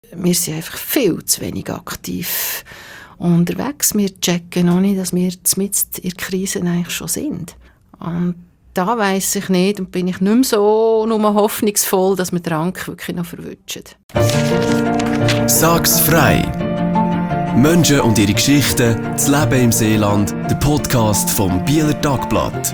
Wir sind einfach viel zu wenig aktiv unterwegs. Wir checken noch nicht, dass wir mitten in der Krise eigentlich schon sind. Und da weiss ich nicht und bin ich nicht mehr so nur hoffnungsvoll, dass wir den Rank wirklich noch verwünschen. Sag's frei! Menschen und ihre Geschichten, das Leben im Seeland, der Podcast vom Bieler Tagblatt.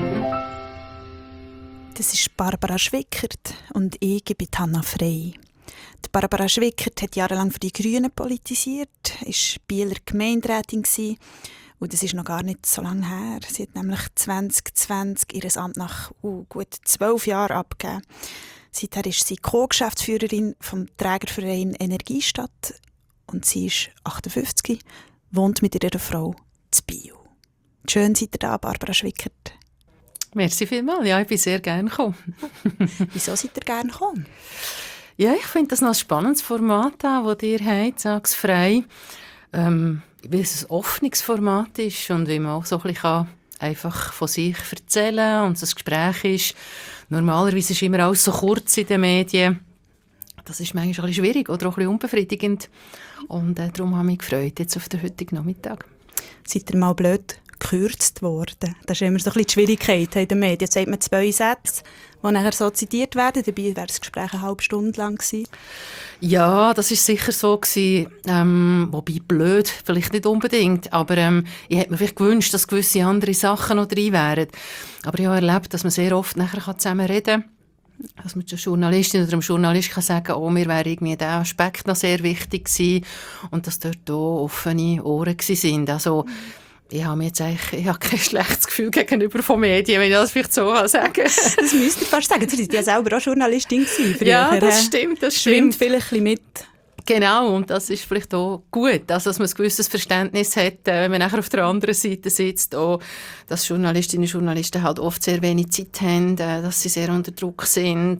Das ist Barbara Schwickert und ich bin Hanna Frey. Die Barbara Schwickert hat jahrelang für die Grünen politisiert, war Bieler Gemeinderätin und das ist noch gar nicht so lange her. Sie hat nämlich 2020 ihr Amt nach gut 12 Jahren abgegeben. Seither ist sie Co-Geschäftsführerin vom Trägerverein Energiestadt und sie ist 58, wohnt mit ihrer Frau in Biel. Schön seid ihr da, Barbara Schwickert. Merci vielmals. Ja, ich bin sehr gerne gekommen. Wieso seid ihr gerne gekommen? Ja, ich finde das noch ein spannendes Format, das ihr habt, «Sag's frei». Weil es ein offenes Format ist und wie man auch so ein bisschen einfach von sich erzählen und das Gespräch ist. Normalerweise ist immer alles so kurz in den Medien. Das ist manchmal ein bisschen schwierig oder auch ein bisschen unbefriedigend. Und darum habe ich mich gefreut jetzt auf den heutigen Nachmittag. Seid ihr mal blöd gekürzt worden? Das ist immer so ein bisschen die Schwierigkeit in den Medien. Jetzt sagt man 2 Sätze, die nachher so zitiert werden. Dabei wäre das Gespräch eine halbe Stunde lang gewesen. Ja, das war sicher so gewesen, wobei blöd, vielleicht nicht unbedingt, aber ich hätte mir vielleicht gewünscht, dass gewisse andere Sachen noch drin wären. Aber ich habe erlebt, dass man sehr oft nachher zusammen reden kann. Dass man der Journalistin oder dem Journalist kann sagen, oh, mir wäre irgendwie dieser Aspekt noch sehr wichtig gewesen und dass dort auch offene Ohren waren. Also, ich habe kein schlechtes Gefühl gegenüber von Medien, wenn ich das vielleicht so sagen kann. Das müsst ihr fast sagen. Sie waren ja selber auch Journalistin früher. Ja, das stimmt. Schwimmt vielleicht ein bisschen mit. Genau, und das ist vielleicht auch gut, also, dass man ein gewisses Verständnis hat, wenn man nachher auf der anderen Seite sitzt, auch, dass Journalistinnen und Journalisten halt oft sehr wenig Zeit haben, dass sie sehr unter Druck sind,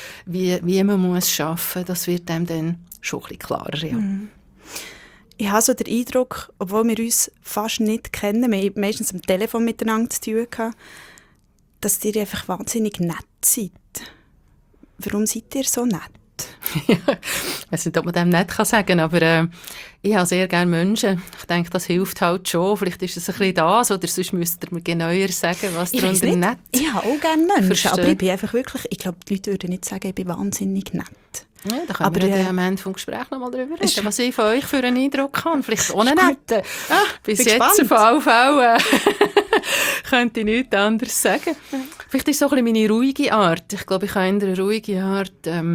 wie man muss arbeiten, das wird einem dann schon ein bisschen klarer. Ja. Ich habe so den Eindruck, obwohl wir uns fast nicht kennen, wir haben meistens am Telefon miteinander zu tun gehabt, dass ihr einfach wahnsinnig nett seid. Warum seid ihr so nett? Ja, ich weiss nicht, ob man dem nicht sagen kann, aber ich habe sehr gerne Menschen. Ich denke, das hilft halt schon. Vielleicht ist es ein bisschen das, oder sonst müsst ihr mir genauer sagen, was darunter nett ist. Ich habe auch gerne Menschen, aber ich bin einfach wirklich, ich glaube, die Leute würden nicht sagen, ich bin wahnsinnig nett. Ja, da können wir am Ende des Gesprächs noch mal darüber reden, was ich von euch für einen Eindruck habe. Vielleicht ohne nett. Bis jetzt auf alle Fälle könnte ich nichts anderes sagen. Vielleicht ist es so ein bisschen meine ruhige Art. Ich glaube, ich habe in einer ruhigen Art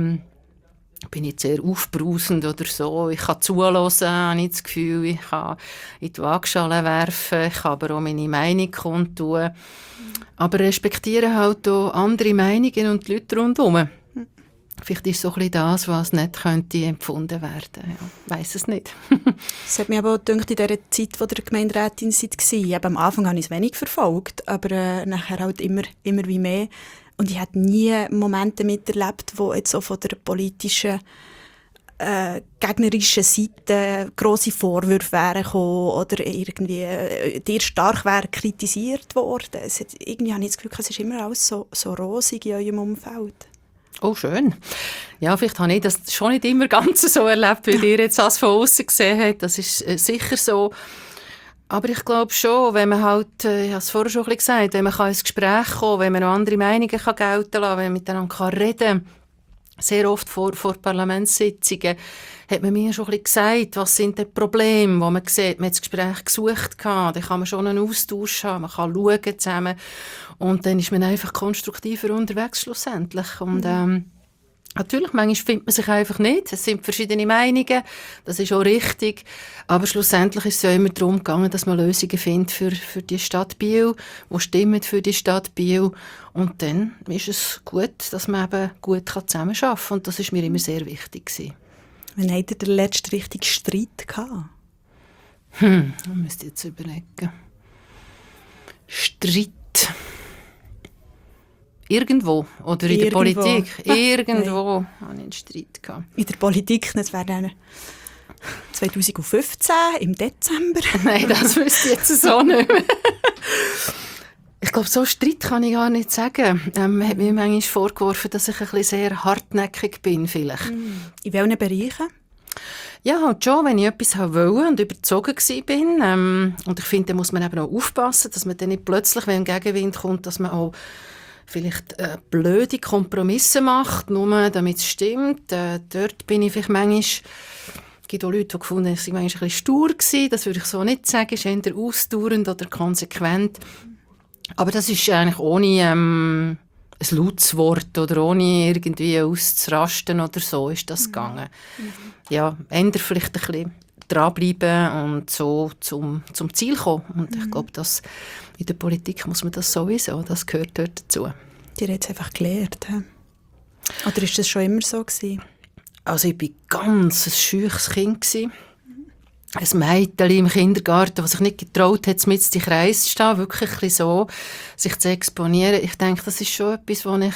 bin ich sehr aufbrausend oder so. Ich kann zuhören, habe ich das Gefühl. Ich kann in die Waagschale werfen. Ich kann aber auch meine Meinung kundtun. Aber respektiere halt auch andere Meinungen und die Leute rundherum. Vielleicht ist so ein bisschen das, was nicht könnte empfunden werden. Ja, weiss es nicht. Es hat mich aber auch gedacht, in dieser Zeit, wo der Gemeinderätin war. Am Anfang habe ich es wenig verfolgt, aber nachher halt immer wie mehr. Und ich habe nie Momente miterlebt, wo jetzt so von der politischen gegnerischen Seite grosse Vorwürfe wären gekommen oder irgendwie dir stark wäre kritisiert worden. Irgendwie habe ich das Gefühl, es ist immer alles so rosig in eurem Umfeld. Oh, schön. Ja, vielleicht habe ich das schon nicht immer ganz so erlebt, wie ihr jetzt das von außen gesehen habt. Das ist sicher so. Aber ich glaube schon, wenn man halt, ich habe es vorher schon ein bisschen gesagt, wenn man ins Gespräch kommen kann, wenn man noch andere Meinungen gelten lassen kann, wenn man miteinander reden kann, sehr oft vor Parlamentssitzungen, hat man mir schon ein bisschen gesagt, was sind die Probleme, wo man sieht, man hat das Gespräch gesucht, dann kann man schon einen Austausch haben, man kann schauen zusammen und dann ist man einfach konstruktiver unterwegs schlussendlich. Und natürlich, manchmal findet man sich einfach nicht. Es sind verschiedene Meinungen, das ist auch richtig. Aber schlussendlich ist es ja immer darum gegangen, dass man Lösungen findet für die Stadt Biel, die stimmen für die Stadt Biel. Und dann ist es gut, dass man eben gut zusammenarbeiten kann. Und das ist mir immer sehr wichtig gewesen. Wann habt ihr den letzten richtigen Streit gehabt? Da müsst ihr jetzt überlegen. Streit. Irgendwo. Oder in der Politik. Irgendwo hatte ich einen Streit gehabt. In der Politik, das wäre dann 2015, im Dezember. Nein, das wüsste ich jetzt so nicht mehr. Ich glaube, so Streit kann ich gar nicht sagen. Man hat mir manchmal vorgeworfen, dass ich ein bisschen sehr hartnäckig bin, vielleicht. In welchen Bereichen? Ja, halt schon, wenn ich etwas wollte und überzogen war. Und ich finde, da muss man eben auch aufpassen, dass man dann nicht plötzlich, wenn ein Gegenwind kommt, dass man auch vielleicht blöde Kompromisse macht, nur damit es stimmt. Dort bin ich vielleicht manchmal... Es gibt auch Leute, die gefunden haben, ich war manchmal ein bisschen stur gewesen. Das würde ich so nicht sagen. Es ist eher ausdauernd oder konsequent. Aber das ist eigentlich ohne ein lautes Wort oder ohne irgendwie auszurasten oder so ist das gegangen. Ja, eher vielleicht ein bisschen dranbleiben und so zum Ziel kommen. Und ich glaube, dass in der Politik muss man das sowieso, das gehört dort dazu. Die hat es einfach gelernt. He? Oder ist das schon immer so gewesen? Also ich war ganz ein scheues Kind gewesen. Ein Mädchen im Kindergarten, das sich nicht getraut hat, mit in den Kreis zu stehen, wirklich ein bisschen so, sich zu exponieren. Ich denke, das ist schon etwas, was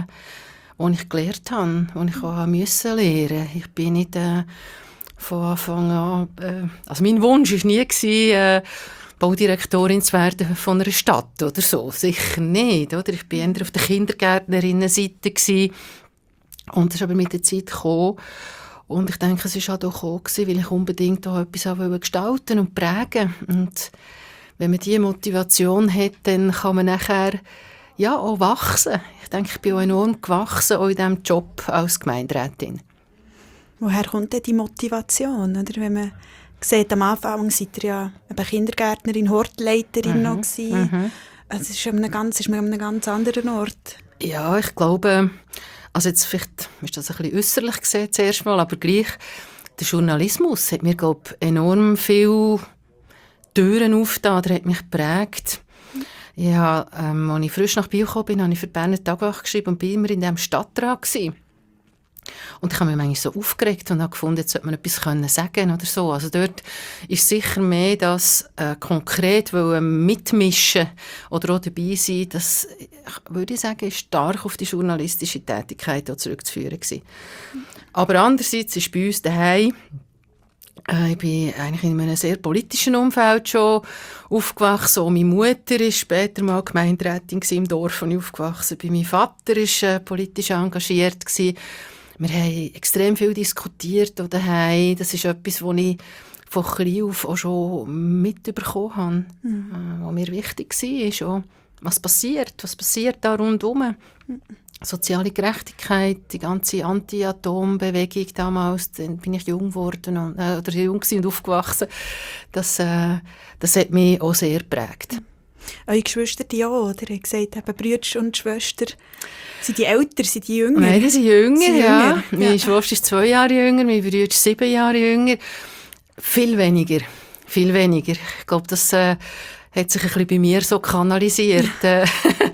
ich gelernt habe, was ich auch müssen lernen. Ich bin nicht von Anfang an... also mein Wunsch war nie, Baudirektorin zu werden von einer Stadt oder so. Sicher nicht. Oder? Ich war eher auf der Kindergärtnerinnenseite gewesen. Und das ist aber mit der Zeit gekommen. Und ich denke, es war auch gekommen, weil ich unbedingt auch etwas gestalten und prägen. Und wenn man diese Motivation hat, dann kann man nachher ja, auch wachsen. Ich denke, ich bin auch enorm gewachsen, auch in diesem Job als Gemeinderätin. Woher kommt denn die Motivation? Oder wenn man sieht, am Anfang seid ihr ja eine Kindergärtnerin, Hortleiterin noch gewesen. Also es ist man an einem ganz anderen Ort. Ja, ich glaube... Also jetzt vielleicht ist das ein bisschen äusserlich gesehen zuerst mal, aber gleich, der Journalismus hat mir, glaube ich, enorm viele Türen aufgetan, der hat mich geprägt. Ja, als ich frisch nach Biel gekommen bin, habe ich für die Berner Tagebuch geschrieben und war immer in diesem Stadtrat gewesen. Und ich habe mich manchmal so aufgeregt und habe gefunden, jetzt sollte man etwas sagen oder so. Also dort ist sicher mehr das konkret mitmischen oder auch dabei sein, das, würde ich sagen, ist stark auf die journalistische Tätigkeit zurückzuführen gewesen. Aber andererseits ist bei uns daheim, ich bin eigentlich in einem sehr politischen Umfeld schon aufgewachsen. Auch meine Mutter war später mal Gemeinderätin im Dorf, wo ich aufgewachsen bin. Mein Vater war politisch engagiert gewesen. Wir haben extrem viel diskutiert daheim. Das ist etwas, was ich von klein auf auch schon mitbekommen habe. Was mir wichtig war, was passiert da rundherum. Soziale Gerechtigkeit, die ganze Anti-Atom-Bewegung damals, dann bin ich jung geworden oder jung und aufgewachsen. Das hat mich auch sehr geprägt. Eure Geschwister ja, oder? Ihr habt gesagt, eben Brüder und Schwester. Sind die älter, sind die jünger? Nein, die sind jünger, ja. Meine Schwester ist 2 Jahre jünger, mein Bruder ist 7 Jahre jünger. Viel weniger. Ich glaube, das hat sich ein bisschen bei mir so kanalisiert. Bei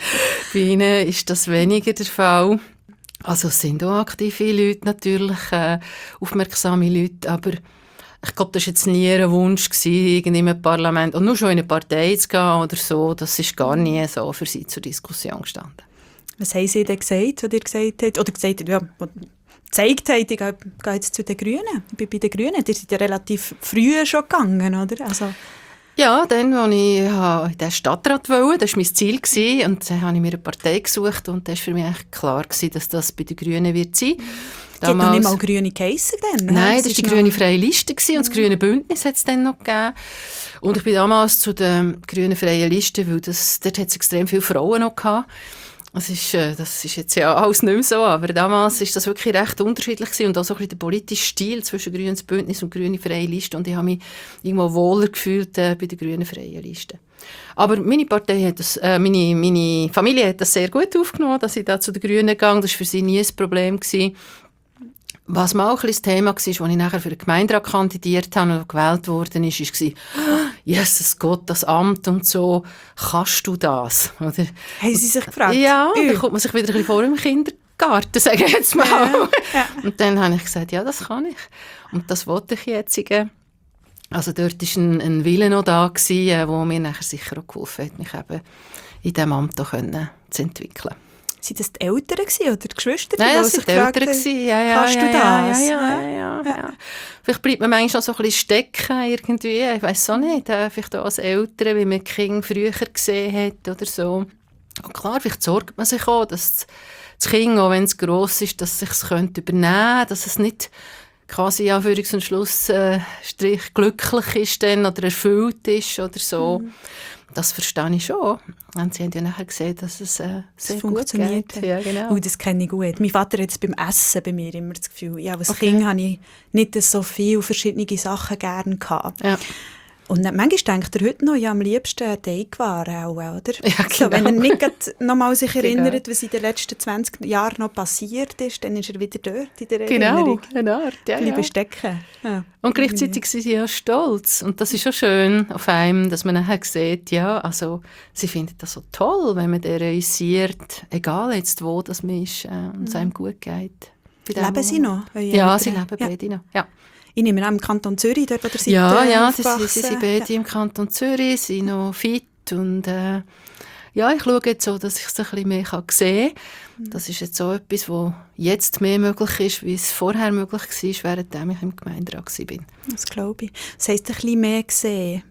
ihnen ist das weniger der Fall. Also es sind auch aktive Leute natürlich, aufmerksame Leute, aber ich glaube, das war jetzt nie ein Wunsch in einem Parlament und nur schon in eine Partei zu gehen oder so, das ist gar nie so für sie zur Diskussion gestanden. Was haben Sie denn gesagt, was ihr gesagt habt? Oder gesagt habt, ja, gezeigt habt, ich gehe jetzt zu den Grünen. Ich bin bei den Grünen. Die sind ja relativ früh schon gegangen, oder? Also ja, dann, als ich in den Stadtrat wollte, das war mein Ziel, und dann habe ich mir eine Partei gesucht und das war für mich eigentlich klar, dass das bei den Grünen wird sein. Die hat noch nicht mal Grüne geheissen dann? Nein, das war die grüne freie Liste und das grüne Bündnis hat es dann noch gegeben. Und ich bin damals zu der grünen freien Liste, weil dort hat es extrem viele Frauen noch gehabt. Das ist jetzt ja alles nicht mehr so, aber damals war das wirklich recht unterschiedlich gewesen und auch so ein bisschen der politische Stil zwischen grünes Bündnis und grüne freie Liste und ich habe mich irgendwo wohler gefühlt bei der grünen freien Liste. Aber meine Partei hat das, meine Familie hat das sehr gut aufgenommen, dass ich da zu den Grünen gegangen. Das war für sie nie ein Problem gewesen. Was mal auch ein bisschen das Thema war, als ich nachher für den Gemeinderat kandidiert habe und gewählt worden ist, war, Jesus Gott, das Amt und so, kannst du das? Oder? Haben Sie sich gefragt? Ja, da kommt man sich wieder ein bisschen vor im Kindergarten, sage ich jetzt mal. Ja. Und dann habe ich gesagt, ja, das kann ich. Und das wollte ich jetzt. Also dort war ein Wille noch da gewesen, der mir nachher sicher auch geholfen hat, mich eben in diesem Amt zu entwickeln. Sind das die Eltern oder die Geschwister? Nein, das waren die Eltern. Ja, kannst du das? Ja. Vielleicht bleibt man manchmal so ein bisschen stecken irgendwie. Ich weiss auch nicht. Vielleicht auch als Eltern, wie man die Kinder früher gesehen hat oder so. Und klar, vielleicht sorgt man sich auch, dass das Kind, auch wenn es gross ist, dass es sich übernehmen könnte, dass es nicht quasi Anführungs- und Schlussstrich glücklich ist dann oder erfüllt ist oder so. Das verstehe ich schon. Und sie haben ja nachher gesehen, dass es sehr gut funktioniert. geht. Ja, genau. Das kenne ich gut. Mein Vater hat es beim Essen bei mir immer das Gefühl, ja, als Kind hatte ich nicht so viele verschiedene Sachen gerne gehabt. Ja. Und manchmal denkt er heute noch, ja, am liebsten Teigwaren auch, oder? Ja, genau. So, wenn er nicht nochmal sich erinnert, was in den letzten 20 Jahren noch passiert ist, dann ist er wieder dort in der Erinnerung. Genau. Ja, Bleiben stecken. Ja. Und gleichzeitig sind sie ja stolz. Und das ist schon schön auf einem, dass man nachher sieht, ja, also sie finden das so toll, wenn man realisiert, egal jetzt wo das man ist und es einem gut geht. Leben sie noch? Ja, sie leben beide noch. Ja. Ich nehme an, im Kanton Zürich, dort, wo ihr seid, ja, sie aufgewachsen. sind beide im Kanton Zürich, sind noch fit und ja, ich schaue jetzt so, dass ich es ein bisschen mehr sehen kann. Das ist jetzt so etwas, was jetzt mehr möglich ist, wie es vorher möglich war, während ich im Gemeinderat war. Das glaube ich. Das heisst, ein bisschen mehr gesehen.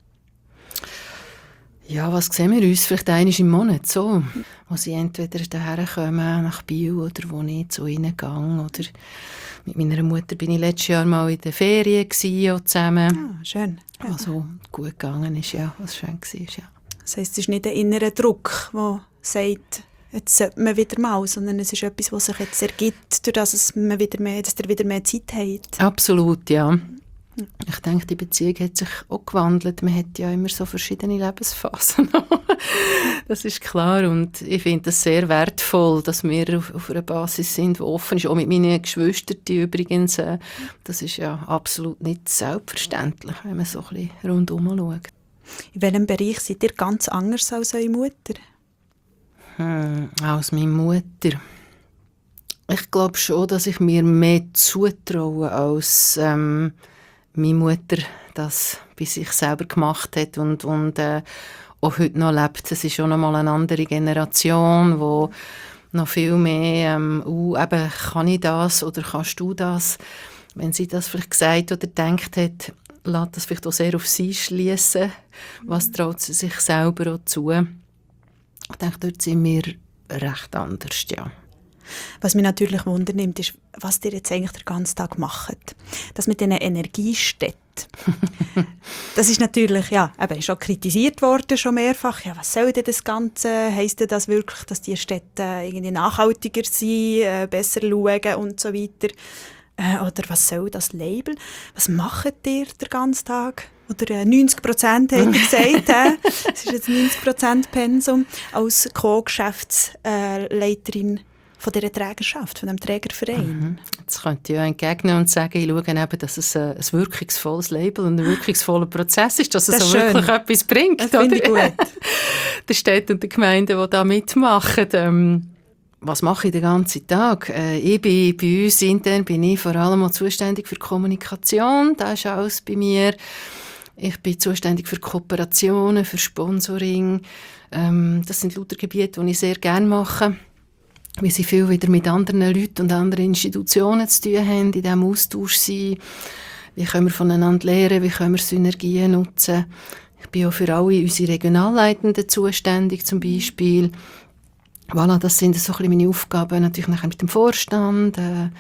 Ja, was sehen wir uns? Vielleicht einmal im Monat, so. Wo sie entweder daher kommen, nach Biel, oder wo ich zu ihnen gehe, oder mit meiner Mutter bin ich letztes Jahr mal in der Ferien gewesen, auch zusammen. Ah, schön. Ja. Also gut gegangen ist, ja, was schön war, ja. Das heisst, es ist nicht ein innerer Druck, der sagt, jetzt sollte man wieder mal, sondern es ist etwas, was sich jetzt ergibt, durch das man wieder mehr, dass ihr wieder mehr Zeit habt. Absolut, ja. Ich denke, die Beziehung hat sich auch gewandelt. Man hat ja immer so verschiedene Lebensphasen. Das ist klar und ich finde es sehr wertvoll, dass wir auf einer Basis sind, die offen ist. Auch mit meinen Geschwistern übrigens. Das ist ja absolut nicht selbstverständlich, wenn man so ein bisschen rundherum schaut. In welchem Bereich seid ihr ganz anders als eure Mutter? Als meine Mutter. Ich glaube schon, dass ich mir mehr zutraue als meine Mutter das bei sich selber gemacht hat und auch heute noch lebt. Es ist schon noch mal eine andere Generation, wo noch viel mehr eben, kann ich das oder kannst du das? Wenn sie das vielleicht gesagt oder gedacht hat, lässt das vielleicht auch sehr auf sie schließen. Was traut sie sich selber auch zu? Ich denke, dort sind wir recht anders, ja. Was mich natürlich wundernimmt, ist, was ihr jetzt eigentlich den ganzen Tag macht. Das mit diesen Energiestädten. Das ist natürlich, ja, eben schon kritisiert worden, schon mehrfach. Ja, was soll denn das Ganze? Heisst denn das wirklich, dass die Städte irgendwie nachhaltiger sind, besser schauen und so weiter? Oder was soll das Label? Was macht ihr den ganzen Tag? Oder 90% hat er gesagt. Das ist jetzt 90% Pensum als Co-Geschäftsleiterin von dieser Trägerschaft, von diesem Trägerverein. Jetzt könnte ich ja entgegnen und sagen, ich schaue eben, dass es ein wirkungsvolles Label und ein wirkungsvoller Prozess ist, dass es so wirklich etwas bringt. Das finde ich gut. Die Städte und die Gemeinden, die da mitmachen. Was mache ich den ganzen Tag? Bei uns intern bin ich vor allem auch zuständig für Kommunikation. Das ist alles bei mir. Ich bin zuständig für Kooperationen, für Sponsoring. Das sind lauter Gebiete, die ich sehr gerne mache. Weil sie viel wieder mit anderen Leuten und anderen Institutionen zu tun haben, in diesem Austausch sind. Wie können wir voneinander lernen, wie können wir Synergien nutzen. Ich bin auch für alle unsere Regionalleitenden zuständig, zum Beispiel. Voilà, das sind so ein bisschen meine Aufgaben, natürlich nachher mit dem Vorstand,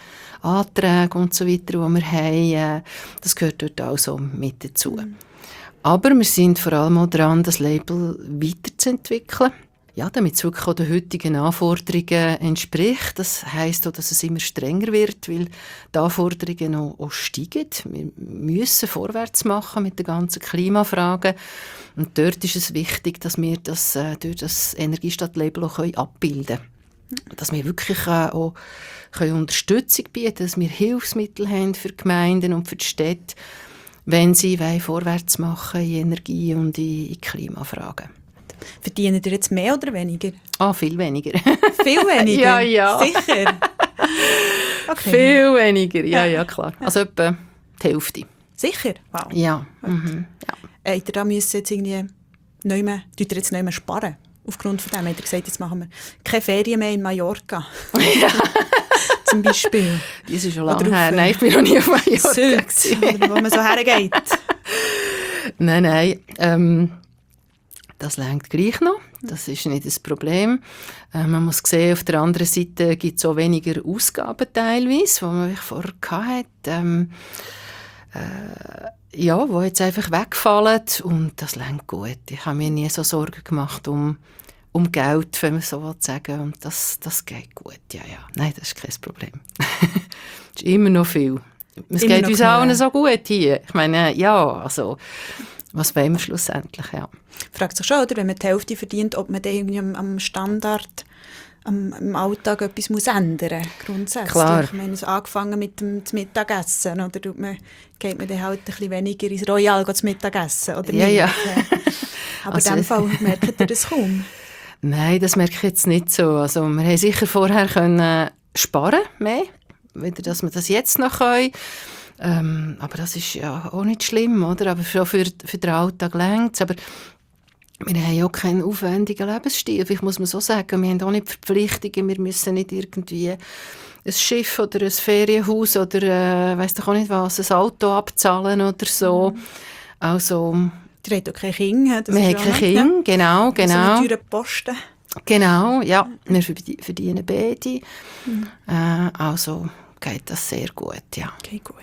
Anträge und so weiter, die wir haben. Das gehört dort also mit dazu. Aber wir sind vor allem auch dran, das Label weiterzuentwickeln. Ja, damit es wirklich auch den heutigen Anforderungen entspricht. Das heisst auch, dass es immer strenger wird, weil die Anforderungen auch steigen. Wir müssen vorwärts machen mit den ganzen Klimafragen. Und dort ist es wichtig, dass wir das durch das Energiestadt-Label auch abbilden können. Dass wir wirklich auch Unterstützung bieten können, dass wir Hilfsmittel haben für die Gemeinden und für die Städte, wenn sie vorwärts machen in Energie und in Klimafragen. Verdienen ihr jetzt mehr oder weniger? Viel weniger. Viel weniger? Ja. Sicher? Okay. Viel weniger, ja, klar. Also etwa die Hälfte. Sicher? Wow. Ja. Habt ihr da müssen jetzt irgendwie nicht mehr sparen? Aufgrund von dem habt ihr gesagt, jetzt machen wir keine Ferien mehr in Mallorca. Ja. Zum Beispiel. Das ist schon lange her. Nein, ich bin noch nie auf Mallorca. Oder wo man so hergeht. Nein. Das reicht gleich noch. Das ist nicht das Problem. Man muss sehen, auf der anderen Seite gibt es auch weniger Ausgaben teilweise, die man vorher hatte. Die jetzt einfach wegfallen und das reicht gut. Ich habe mir nie so Sorgen gemacht um Geld, wenn man so sagen will. Und das geht gut, ja. Nein, das ist kein Problem. Es ist immer noch viel. Es geht uns allen so gut hier. Ich meine, also, was wollen wir schlussendlich, ja. Fragt sich schon, oder, wenn man die Hälfte verdient, ob man dann irgendwie am Standard, im Alltag etwas muss ändern muss, grundsätzlich. Klar. Ich meine, so angefangen mit dem Mittagessen, oder geht man dann halt ein bisschen weniger ins Royal zum Mittagessen, oder nicht? Ja. Aber in diesem Fall merkt ihr das kaum. Nein, das merke ich jetzt nicht so. Also, wir haben sicher vorher können sparen mehr, wieder, dass wir das jetzt noch können. Aber das ist ja auch nicht schlimm, oder? Aber schon für den Alltag reicht es. Aber wir haben ja auch keinen aufwendigen Lebensstil. Vielleicht muss man so sagen, wir haben auch nicht Verpflichtungen. Wir müssen nicht irgendwie ein Schiff oder ein Ferienhaus oder weiss doch auch nicht was, ein Auto abzahlen oder so. Also, ihr habt auch keine Kinder. Wir haben keine Kinder, genau. So einen teuren Posten. Genau, ja. Wir verdienen beide. Also geht das sehr gut, ja. Okay, gut.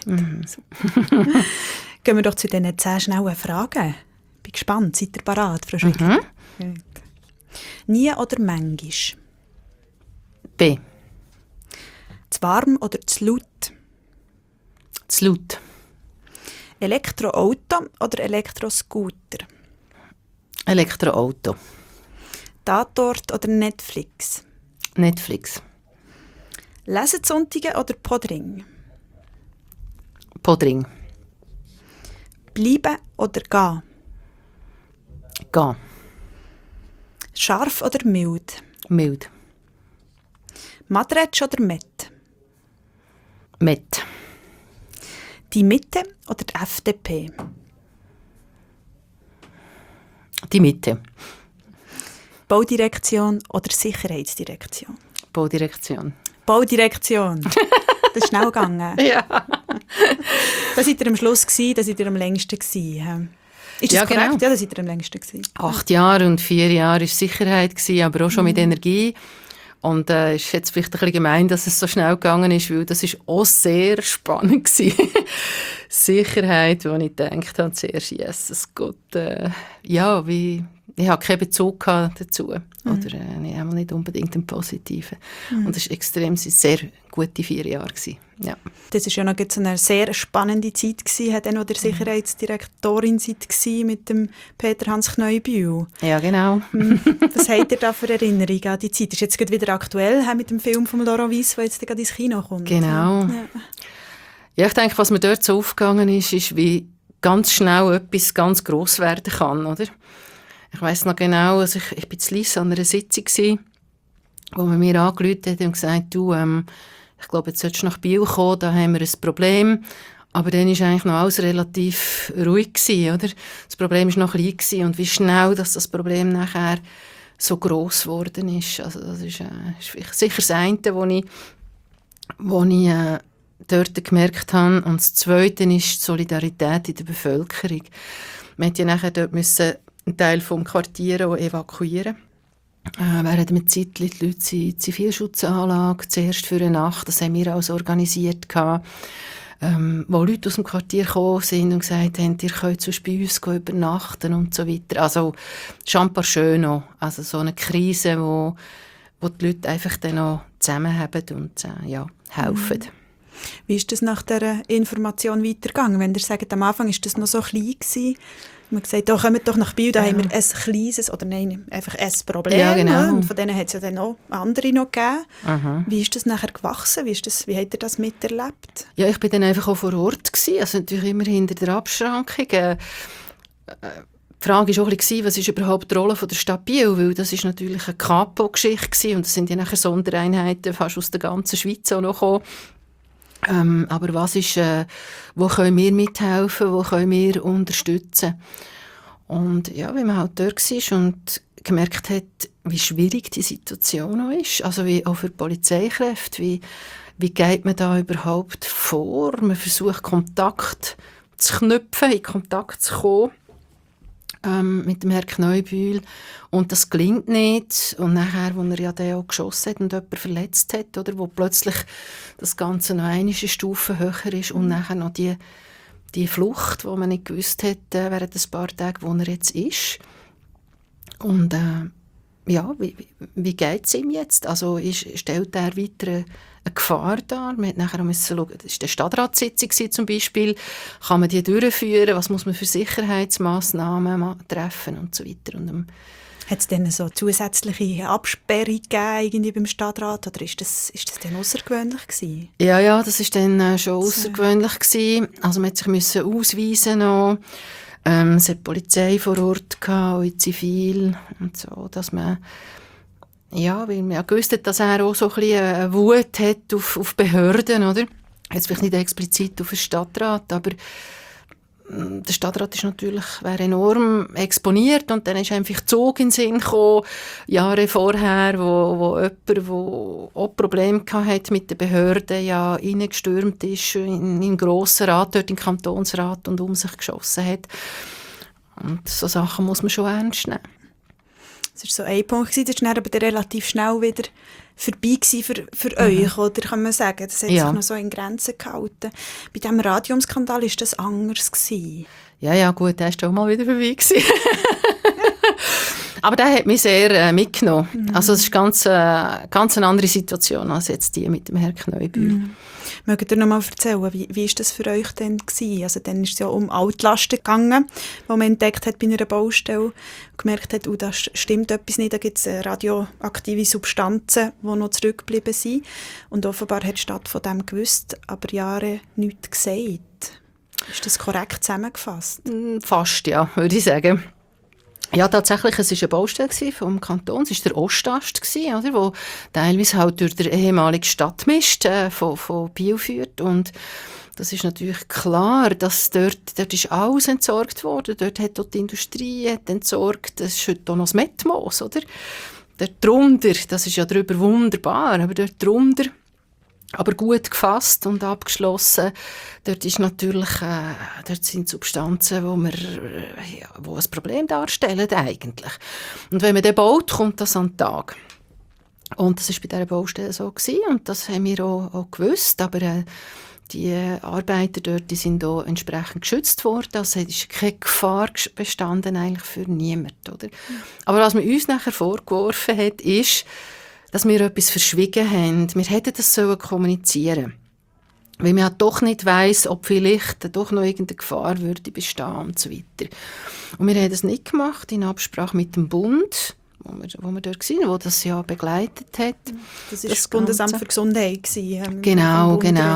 Gehen wir doch zu diesen 10 schnellen Fragen. Ich bin gespannt. Seid ihr bereit, Frau Schwicker? Nie oder manchmal? B. Zu warm oder zu laut? Zu laut. Elektroauto oder Elektroscooter? Elektroauto. Tatort oder Netflix? Netflix. Lesensonntage oder Podring? Podring. Bleiben oder gehen? Gehen. Scharf oder mild? Mild. Madretsch oder Met? Met. Die Mitte oder die FDP? Die Mitte. Baudirektion oder Sicherheitsdirektion? Baudirektion. Baudirektion. Das ist schnell gegangen. Ja. Da seid ihr am Schluss gewesen, da seid ihr am längsten gewesen. Ist das korrekt? Genau. Ja, da seid ihr am längsten gewesen. 8 Jahre und 4 Jahre war Sicherheit gewesen, aber auch schon mit Energie. Und es ist jetzt vielleicht ein bisschen gemein, dass es so schnell gegangen ist, weil das war auch sehr spannend gewesen. Sicherheit, wo ich gedacht habe, zuerst, Jesus Gott, ich hatte keinen Bezug dazu. Oder nicht unbedingt einen positiven. Und es war extrem sehr gute 4 Jahre gewesen. Ja. Das war ja noch eine sehr spannende Zeit gewesen, dann, wo der Sicherheitsdirektorin war mit dem Peter Hans Kneubühl. Ja, genau. Was habt ihr da für Erinnerungen an die Zeit? Ist jetzt gerade wieder aktuell mit dem Film von Laurent Weiss, der jetzt gerade ins Kino kommt. Genau. Ja, ich denke, was mir dort so aufgegangen ist, wie ganz schnell etwas ganz gross werden kann, oder? Ich weiss noch genau, also ich war zu Lyss an einer Sitzung gewesen, wo man mir angerufen hat und gesagt, du, ich glaube, jetzt solltest du nach Biel kommen, da haben wir ein Problem. Aber dann war eigentlich noch alles relativ ruhig gewesen, oder? Das Problem war noch klein gewesen, und wie schnell das Problem nachher so gross geworden ist. Also das ist sicher das eine, wo ich dort gemerkt habe. Und das Zweite ist die Solidarität in der Bevölkerung. Wir mussten ja nachher dort einen Teil des Quartiers evakuieren. Während der Zeit die Leute in Zivilschutzanlage, zuerst für eine Nacht, das haben wir alles organisiert, wo Leute aus dem Quartier gekommen sind und gesagt haben, ihr könnt sonst bei uns übernachten und so weiter. Also schon ein paar schön auch. Also so eine Krise, wo die Leute einfach dann auch zusammenhalten und helfen. Wie ist das nach dieser Information weitergegangen? Wenn ihr sagt, am Anfang war das noch so klein gewesen, man hat gesagt, kommt doch nach Biel, da haben wir ein kleines, oder nein, einfach ein Problem. Ja, genau. Und von denen hat es ja dann auch andere noch gegeben. Aha. Wie ist das nachher gewachsen? Wie habt ihr das miterlebt? Ja, ich war dann einfach auch vor Ort gewesen, also natürlich immer hinter der Abschrankung. Die Frage war auch ein bisschen, was ist überhaupt die Rolle von der Stadt Biel? Weil das ist natürlich eine Kapo-Geschichte und es sind ja nachher Sondereinheiten fast aus der ganzen Schweiz auch noch gekommen. Aber was ist, wo können wir mithelfen, wo können wir unterstützen? Und ja, wenn man halt dort war und gemerkt hat, wie schwierig die Situation auch ist, also wie auch für Polizeikräfte, wie geht man da überhaupt vor? Man versucht Kontakt zu knüpfen, in Kontakt zu kommen. mit dem Herrn Kneubühl. Und das gelingt nicht. Und nachher, wo er ja dann auch geschossen hat und jemanden verletzt hat, oder, wo plötzlich das Ganze noch eine Stufe höher ist und nachher noch die Flucht, die man nicht gewusst hat, während ein paar Tagen, wo er jetzt ist. Und ja, wie geht es ihm jetzt? Also stellt er weiter eine Gefahr dar? Man hat nachher müssen schauen, das war eine Stadtratssitzung zum Beispiel. Kann man die durchführen? Was muss man für Sicherheitsmaßnahmen treffen und so weiter? Und hat es dann so zusätzliche Absperrung gegeben beim Stadtrat oder ist das dann außergewöhnlich gewesen? Ja, das war dann schon außergewöhnlich gewesen. Also man musste sich ausweisen noch. Es hat Polizei vor Ort gehabt, in Zivil und so, dass man, ja, weil man ja gewusst hat, dass er auch so ein bisschen eine Wut hat auf Behörden, oder? Jetzt vielleicht nicht explizit auf den Stadtrat, aber der Stadtrat wäre enorm exponiert und dann ist einfach Zug in den Sinn gekommen, Jahre vorher, wo jemand, der auch Probleme hatte mit den Behörden, ja reingestürmt ist in den Grossen Rat, dort im Kantonsrat und um sich geschossen hat. Und so Sachen muss man schon ernst nehmen. Das war so ein Punkt, das war dann aber relativ schnell wieder vorbei für euch, oder kann man sagen? Das hat sich noch so in Grenzen gehalten. Bei diesem Radiumskandal war das anders gewesen. Ja, gut, der war auch mal wieder vorbei gewesen. Aber der hat mich sehr mitgenommen. Also es ist ganz eine andere Situation als jetzt die mit dem Herrn Kneubühl. Mögt ihr noch mal erzählen, wie war das für euch denn gewesen? Also dann ist es ja um Altlasten gegangen, die man entdeckt hat bei einer Baustelle und gemerkt hat, da stimmt etwas nicht, da gibt es radioaktive Substanzen, die noch zurückgeblieben sind. Und offenbar hat die Stadt von dem gewusst, aber Jahre nichts gesagt. Ist das korrekt zusammengefasst? Fast, ja, würde ich sagen. Ja, tatsächlich, es war eine Baustelle vom Kanton, es war der Ostast, oder, wo teilweise halt durch den ehemaligen Stadtmist von Biel führt. Und das ist natürlich klar, dass dort ist alles entsorgt worden. Dort hat auch die Industrie entsorgt, das ist heute auch noch das Metmos, oder? Dort drunter, das ist ja drüber wunderbar, aber dort drunter, aber gut gefasst und abgeschlossen. Dort ist natürlich, dort sind Substanzen, wo ein Problem darstellen eigentlich. Und wenn man den baut, kommt das an den Tag. Und das war bei dieser Baustelle so gewesen, und das haben wir auch gewusst. Aber die Arbeiter dort, die sind auch entsprechend geschützt worden. Also es ist keine Gefahr bestanden eigentlich für niemanden, oder? Aber was man uns nachher vorgeworfen hat, ist, dass wir etwas verschwiegen haben. Wir hätten das kommunizieren sollen. Weil man doch nicht weiss, ob vielleicht doch noch irgendeine Gefahr würde bestehen und so weiter. Und wir haben das nicht gemacht, in Absprache mit dem Bund, wo wir dort waren, wo das ja begleitet hat. Das war das Bundesamt für Gesundheit. Genau.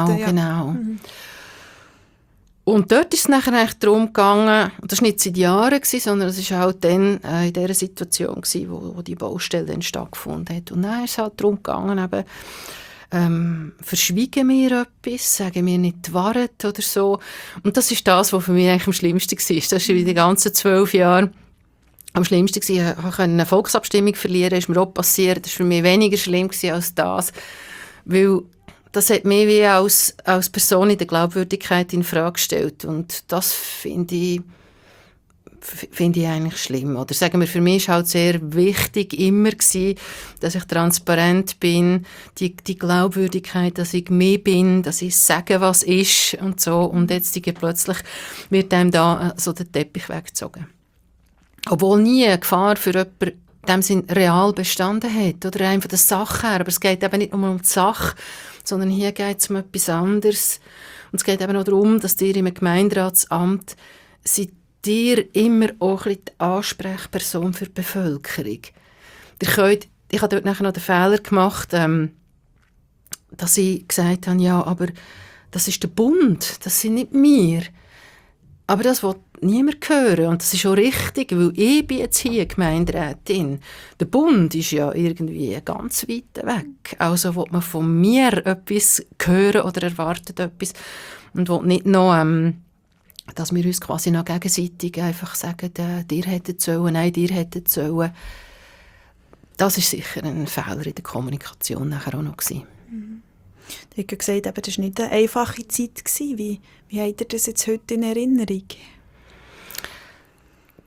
Und dort ist es nachher eigentlich darum gegangen, und das war nicht seit Jahren, sondern es war halt dann in dieser Situation, wo die Baustelle dann stattgefunden hat. Und dann ist es halt darum gegangen, eben, verschwiegen wir etwas, sagen wir nicht die Wahrheit oder so. Und das ist das, was für mich eigentlich am schlimmsten war. Das war in den ganzen 12 Jahren am schlimmsten gewesen. Ich konnte eine Volksabstimmung verlieren, das ist mir auch passiert. Das war für mich weniger schlimm als das, weil das hat mich wie als Person in der Glaubwürdigkeit in Frage gestellt. Und das finde ich eigentlich schlimm. Oder sagen wir, für mich war halt sehr wichtig immer gewesen, dass ich transparent bin, die Glaubwürdigkeit, dass ich mehr bin, dass ich sage, was ist und so. Und jetzt plötzlich wird einem da so der Teppich weggezogen. Obwohl nie eine Gefahr für jemanden in dem Sinn real bestanden hat. Oder einfach der Sache her. Aber es geht eben nicht nur um die Sache, sondern hier geht es um etwas anderes. Und es geht eben auch darum, dass ihr im Gemeinderatsamt seid ihr immer auch ein bisschen die Ansprechperson für die Bevölkerung. Ich habe dort nachher noch den Fehler gemacht, dass ich gesagt habe, ja, aber das ist der Bund, das sind nicht wir. Aber das will niemand hören. Und das ist auch richtig, weil ich bin jetzt hier Gemeinderätin. Der Bund ist ja irgendwie ganz weit weg. Also will man von mir etwas hören oder erwartet etwas und will nicht noch, dass wir uns quasi noch gegenseitig einfach sagen, dir hättet sollen, nein, dir hättet sollen. Das ist sicher ein Fehler in der Kommunikation nachher auch noch gewesen. Du hast gesagt, das war nicht eine einfache Zeit. Wie habt ihr das jetzt heute in Erinnerung?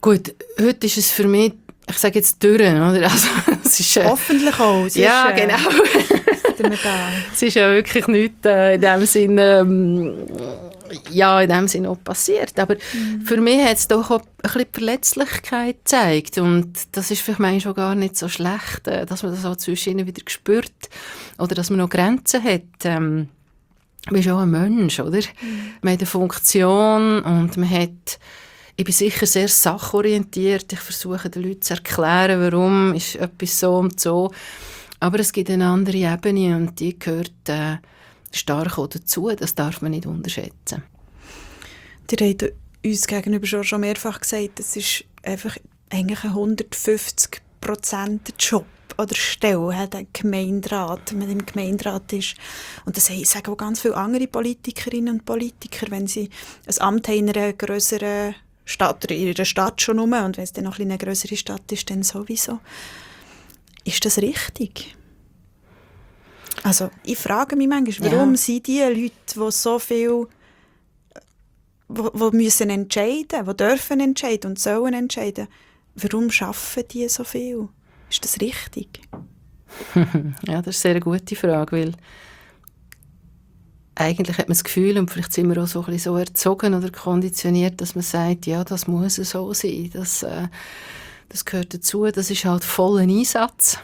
Gut, heute ist es für mich, ich sage jetzt durch, oder? Also, es ist, Hoffentlich auch. ja, genau. Es ist ja wirklich nichts in dem Sinne, in dem Sinne auch passiert. Aber für mich hat es doch auch ein bisschen die Verletzlichkeit gezeigt. Und das ist vielleicht manchmal schon gar nicht so schlecht, dass man das auch zwischen ihnen wieder spürt. Oder dass man noch Grenzen hat. Man ist auch ein Mensch, oder? Man hat eine Funktion und man hat... Ich bin sicher sehr sachorientiert. Ich versuche den Leuten zu erklären, warum ist etwas so und so. Aber es gibt eine andere Ebene und die gehört stark auch dazu. Das darf man nicht unterschätzen. Ihr habt uns gegenüber schon mehrfach gesagt, das ist einfach eigentlich ein 150% Job oder Stelle, der Gemeinderat, wenn man im Gemeinderat ist. Und das sagen auch ganz viele andere Politikerinnen und Politiker, wenn sie ein Amt haben in einer grösseren Stadt oder in ihrer Stadt schon rum, und wenn es dann noch eine grössere Stadt ist, dann sowieso. Ist das richtig? Also ich frage mich manchmal, warum sind die Leute, die so viel die müssen entscheiden, die dürfen entscheiden und sollen entscheiden, warum arbeiten die so viel? Ist das richtig? Ja, das ist eine sehr gute Frage, weil eigentlich hat man das Gefühl, und vielleicht sind wir auch so ein bisschen so erzogen oder konditioniert, dass man sagt, ja, das muss so sein, das gehört dazu, das ist halt voller Einsatz.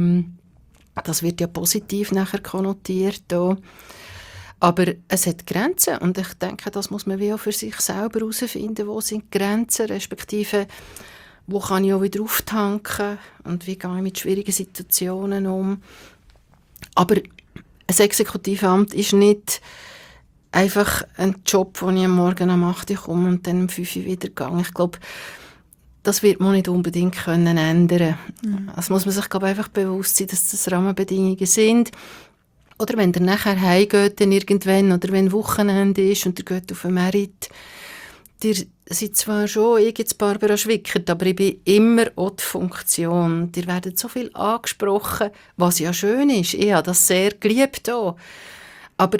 Das wird ja positiv nachher konnotiert auch. Aber es hat Grenzen und ich denke, das muss man wie auch für sich selber herausfinden, wo sind die Grenzen, respektive wo kann ich auch wieder auftanken und wie gehe ich mit schwierigen Situationen um. Aber ein Exekutivamt ist nicht einfach ein Job, wo ich am Morgen um 8 Uhr komme und dann um 5 Uhr wieder gehe. Ich glaube, das wird man nicht unbedingt können ändern. Also muss man sich, glaube ich, einfach bewusst sein, dass das Rahmenbedingungen sind. Oder wenn ihr nachher heimgeht, dann irgendwann, oder wenn Wochenende ist und ihr geht auf einen Merit, ihr seid zwar schon, ich jetzt Barbara Schwickert, aber ich bin immer auch die Funktion. Ihr werdet so viel angesprochen, was ja schön ist. Ich habe das sehr geliebt auch. Aber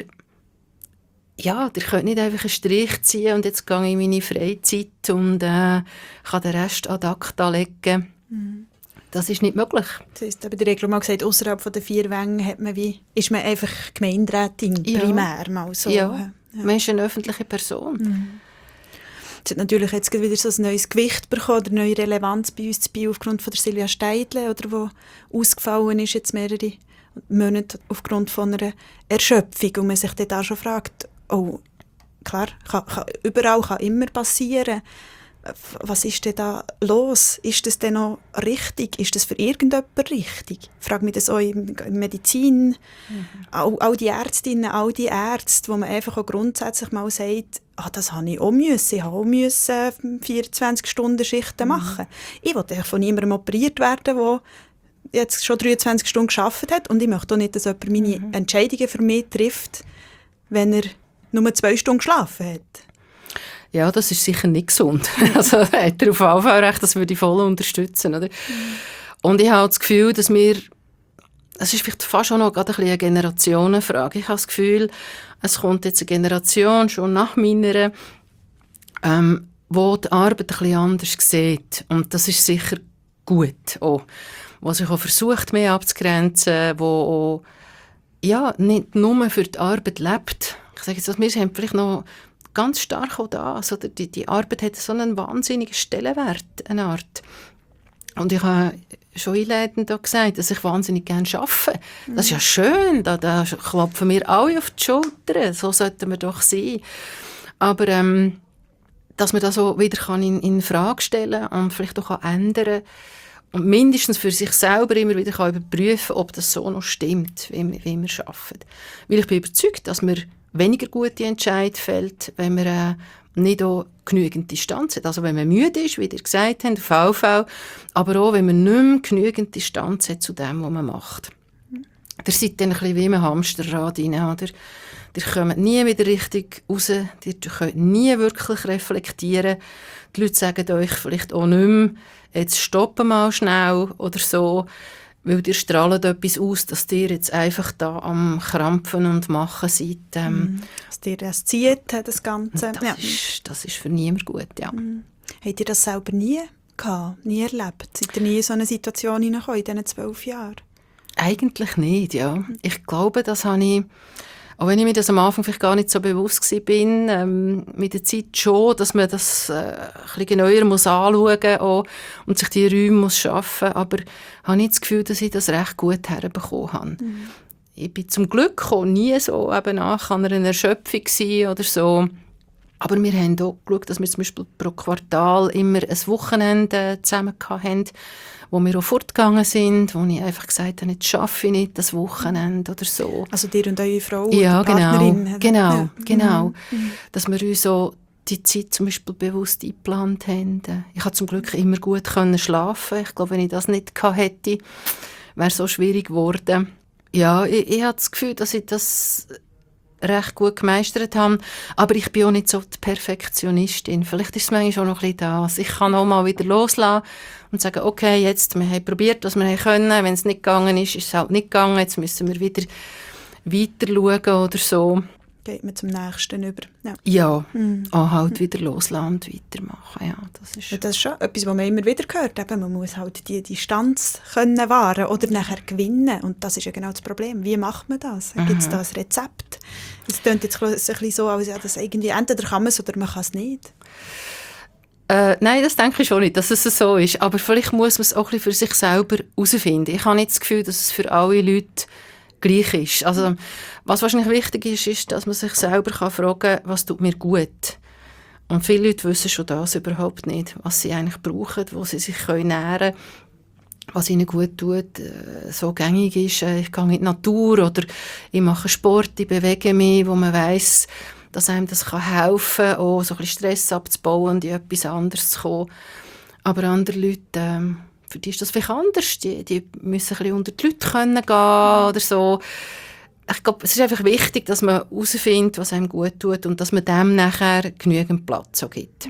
ja, ihr könnt nicht einfach einen Strich ziehen und jetzt gehe ich in meine Freizeit und kann den Rest ad acta legen. Das ist nicht möglich. Das heisst, aber die Regel mal gesagt, außerhalb der 4 Wände ist man einfach Gemeinderätin, primär mal so. Ja, man ist eine öffentliche Person. Es hat natürlich jetzt wieder so ein neues Gewicht bekommen, oder neue Relevanz bei uns zu Biel aufgrund von der Silvia Steidle, oder wo ausgefallen ist jetzt mehrere Monate aufgrund von einer Erschöpfung. Und man sich dann da schon fragt, oh, klar, überall kann immer passieren. Was ist denn da los? Ist das denn noch richtig? Ist das für irgendjemanden richtig? Ich frage mich das auch in Medizin. All die Ärztinnen, all die Ärzte, wo man einfach auch grundsätzlich mal sagt, das habe ich auch müssen. Ich habe auch 24-Stunden-Schichten machen. Ich will von niemandem operiert werden, der jetzt schon 23 Stunden gearbeitet hat. Und ich möchte auch nicht, dass jemand meine Entscheidungen für mich trifft, wenn er nur 2 Stunden geschlafen hat. Ja, das ist sicher nicht gesund. Also hat er auf jeden Fall recht, das würde ich voll unterstützen. Oder? Und ich habe das Gefühl, dass es ist vielleicht fast auch noch gerade ein bisschen eine Generationenfrage. Ich habe das Gefühl, es kommt jetzt eine Generation, schon nach meiner, wo die Arbeit ein bisschen anders sieht. Und das ist sicher gut. Auch. Wo sich auch versucht, mehr abzugrenzen, wo auch, nicht nur für die Arbeit lebt. Ich sage jetzt, wir haben vielleicht noch ganz stark auch da. Also die Arbeit hat so einen wahnsinnigen Stellenwert, eine Art. Und ich habe schon einleitend gesagt, dass ich wahnsinnig gerne arbeite. Das ist ja schön, da klopfen wir alle auf die Schulter. So sollten wir doch sein. Aber dass man das so wieder in Frage stellen kann und vielleicht auch ändern kann und mindestens für sich selber immer wieder überprüfen kann, ob das so noch stimmt, wie wir arbeiten. Weil ich bin überzeugt, dass wir weniger gute Entscheidungen fällt, wenn man nicht auch genügend Distanz hat. Also wenn man müde ist, wie ihr gesagt habt, VV, aber auch wenn man nicht mehr genügend Distanz hat zu dem, was man macht. Ihr seid dann ein bisschen wie im Hamsterrad rein, oder? Ihr kommt nie wieder richtig raus, ihr könnt nie wirklich reflektieren. Die Leute sagen euch vielleicht auch nicht mehr, jetzt stoppen mal schnell oder so, weil ihr strahlt etwas aus, dass ihr jetzt einfach da am Krampfen und Machen seid. Dass ihr das zieht, das Ganze. Das ist für niemanden gut, ja. Habt ihr das selber nie gehabt, nie erlebt? Seid ihr nie in so eine Situation hineingekommen in diesen 12 Jahren? Eigentlich nicht, ja. Ich glaube, das habe ich, auch wenn ich mir das am Anfang vielleicht gar nicht so bewusst war, mit der Zeit schon, dass man das ein bisschen genauer muss anschauen muss und sich die Räume muss schaffen muss. Aber ich habe nicht das Gefühl, dass ich das recht gut herbekommen habe. Mhm. Ich bin zum Glück auch nie so eben nach einer Erschöpfung gewesen oder so. Aber wir haben auch geschaut, dass wir zum Beispiel pro Quartal immer ein Wochenende zusammen hatten, wo wir auch fortgegangen sind, wo ich einfach gesagt habe, jetzt schaffe ich nicht das Wochenende oder so. Also dir und eure Frau ja, oder Partnerin? Genau. Dass wir uns so die Zeit zum Beispiel bewusst eingeplant haben. Ich konnte zum Glück immer gut schlafen. Ich glaube, wenn ich das nicht gehabt hätte, wäre es so schwierig geworden. Ja, ich habe das Gefühl, dass ich das recht gut gemeistert habe. Aber ich bin auch nicht so die Perfektionistin. Vielleicht ist es manchmal auch noch ein bisschen das. Ich kann auch mal wieder loslassen und sagen, okay, jetzt, wir haben probiert, was wir können. Wenn es nicht gegangen ist, ist es halt nicht gegangen. Jetzt müssen wir wieder weiter schauen oder so. Geht man zum Nächsten über. Ja, auch halt wieder loslassen und weitermachen. Ja, das ist schon etwas, was man immer wieder hört. Eben, man muss halt die Distanz können wahren oder nachher gewinnen. Und das ist ja genau das Problem. Wie macht man das? Gibt es da ein Rezept? Es klingt jetzt ein bisschen so, als ja, das irgendwie, entweder kann man es oder man kann es nicht. Nein, das denke ich schon nicht, dass es so ist. Aber vielleicht muss man es auch ein bisschen für sich selber herausfinden. Ich habe nicht das Gefühl, dass es für alle Leute gleich ist. Also, was wahrscheinlich wichtig ist, dass man sich selber fragen kann, was tut mir gut. Und viele Leute wissen schon das überhaupt nicht, was sie eigentlich brauchen, wo sie sich nähren können, was ihnen gut tut, so gängig ist. Ich gehe in die Natur oder ich mache Sport, ich bewege mich, wo man weiss, dass einem das helfen kann, auch so ein bisschen Stress abzubauen und in etwas anderes zu kommen. Aber andere Leute, für die ist das vielleicht anders. Die müssen ein bisschen unter die Leute gehen oder so. Ich glaube, es ist einfach wichtig, dass man herausfindet, was einem gut tut und dass man dem nachher genügend Platz gibt.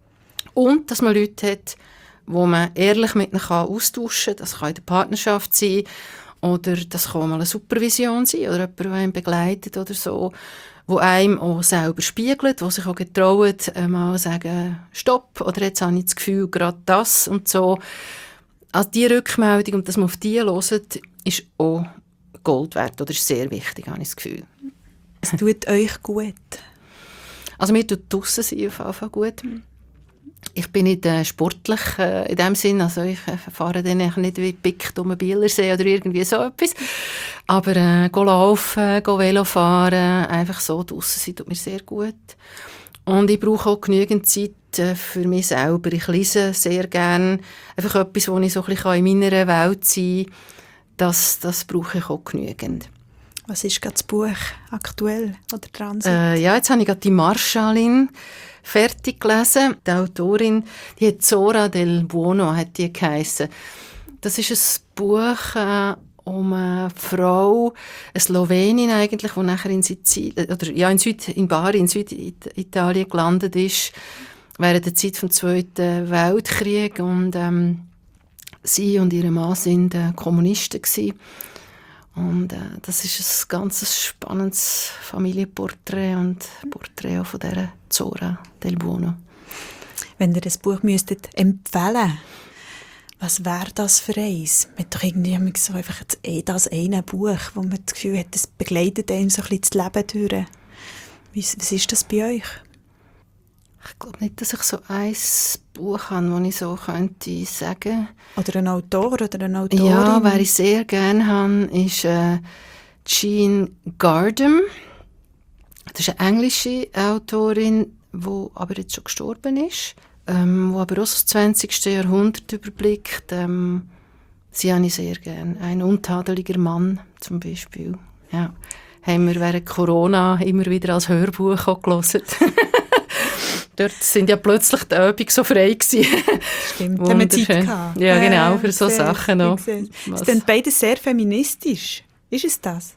Und dass man Leute hat, wo man ehrlich mit ihnen austauschen kann. Das kann in der Partnerschaft sein oder das kann mal eine Supervision sein oder jemand, der einen begleitet oder so, wo einem auch selber spiegelt, wo sich auch getraut, mal sagen, stopp, oder jetzt habe ich das Gefühl, gerade das und so. Also die Rückmeldung und dass man auf die hört, ist auch Gold wert oder ist sehr wichtig, habe ich das Gefühl. Es tut euch gut? Also mir tut draussen sein auf jeden Fall gut. Ich bin nicht sportlich in dem Sinn, also ich fahre dann nicht wie Pick um den Bielersee oder irgendwie so etwas. Aber laufen, Velo fahren, einfach so draussen sein, tut mir sehr gut. Und ich brauche auch genügend Zeit für mich selber. Ich lese sehr gerne. Einfach etwas, wo ich so ein bisschen in meiner Welt sein kann, das brauche ich auch genügend. Was ist gerade das Buch aktuell oder dran? Ja, jetzt habe ich gerade die Marschallin fertig gelesen. Die Autorin, die hat Zora del Buono, hat die geheissen. Das ist ein Buch um eine Frau, eine Slowenin eigentlich, die nachher in Sizilien, oder ja, in Bari, in Süditalien gelandet ist, während der Zeit des Zweiten Weltkriegs. Und sie und ihre Mann waren Kommunisten gewesen. Und das ist ein ganz spannendes Familienporträt und Porträt auch von dieser Zora del Buono. Wenn ihr das Buch müsstet empfehlen, was wäre das für eins? Man hat doch irgendwie so einfach das eine Buch, wo man das Gefühl hat, das begleitet einem so ein bisschen das Leben durch. Was ist das bei euch? Ich glaube nicht, dass ich so ein Buch habe, das ich so könnte sagen. Oder ein Autor oder eine Autorin? Ja, wer ich sehr gerne habe, ist Jean Gardam. Das ist eine englische Autorin, die aber jetzt schon gestorben ist, die aber auch das 20. Jahrhundert überblickt. Sie habe ich sehr gerne. Ein untadeliger Mann zum Beispiel. Ja. Haben wir während Corona immer wieder als Hörbuch auch gelesen. Dort sind ja plötzlich die Übungen so frei gewesen. Stimmt, haben wir Zeit gehabt. Ja, genau, für so Sachen noch. Ist denn beides sehr feministisch? Ist es das?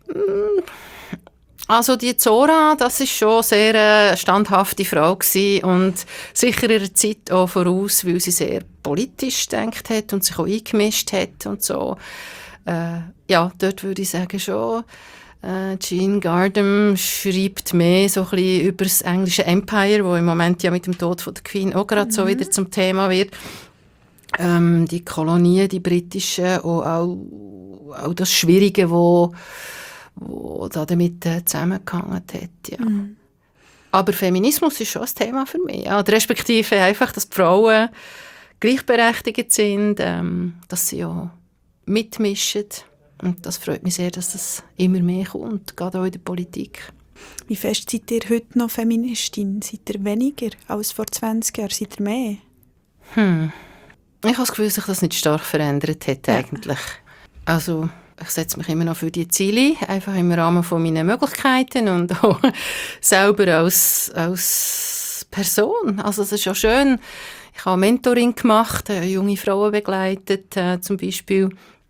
Also die Zora, das ist schon sehr eine standhafte Frau gewesen und sicher ihrer Zeit auch voraus, weil sie sehr politisch gedacht hat und sich auch eingemischt hat und so. Ja, dort würde ich sagen schon Jean Gardam schreibt mehr so ein bisschen über das englische Empire, wo im Moment ja mit dem Tod von der Queen auch gerade so wieder zum Thema wird. Die Kolonien, die britischen, auch das Schwierige, wo da damit zusammengehangen hat. Ja. Aber Feminismus ist schon ein Thema für mich. Ja. Respektive einfach, dass die Frauen gleichberechtigt sind, dass sie auch mitmischen. Und das freut mich sehr, dass das immer mehr kommt, gerade auch in der Politik. Wie fest seid ihr heute noch Feministin? Seid ihr weniger als vor 20 Jahren? Seid ihr mehr? Ich habe das Gefühl, dass sich das nicht stark verändert hat eigentlich. Also ich setze mich immer noch für die Ziele, einfach im Rahmen von meinen Möglichkeiten und auch selber als Person. Also es ist auch schön. Ich habe Mentoring gemacht, junge Frauen begleitet, zum Beispiel,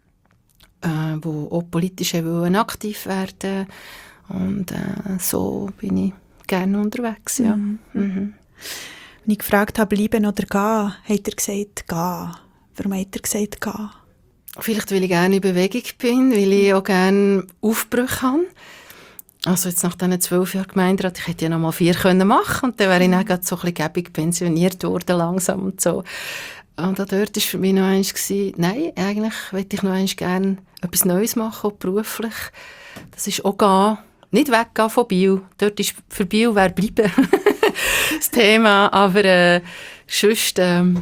die auch politisch aktiv werden wollen. Und so bin ich gerne unterwegs. Ja. Wenn ich gefragt habe, bleiben oder gehen, hat er gesagt, gehen. Warum hat er gesagt, gehen? Vielleicht, weil ich gerne in Bewegung bin, weil ich auch gerne Aufbrüche habe. Also jetzt nach diesen 12 Jahren Gemeinderat, ich hätte ja noch mal 4 können machen und dann wäre ich dann gerade so ein bisschen gäbig pensioniert worden langsam und so. Und dort war für mich noch eins, nein, eigentlich möchte ich noch eins gerne etwas Neues machen, auch beruflich. Das ist auch gehen, nicht weggehen von Biel. Dort ist für Biel wer bleiben das Thema, aber sonst, gerade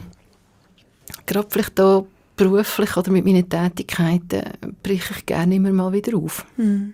vielleicht auch beruflich oder mit meinen Tätigkeiten breche ich gerne immer mal wieder auf.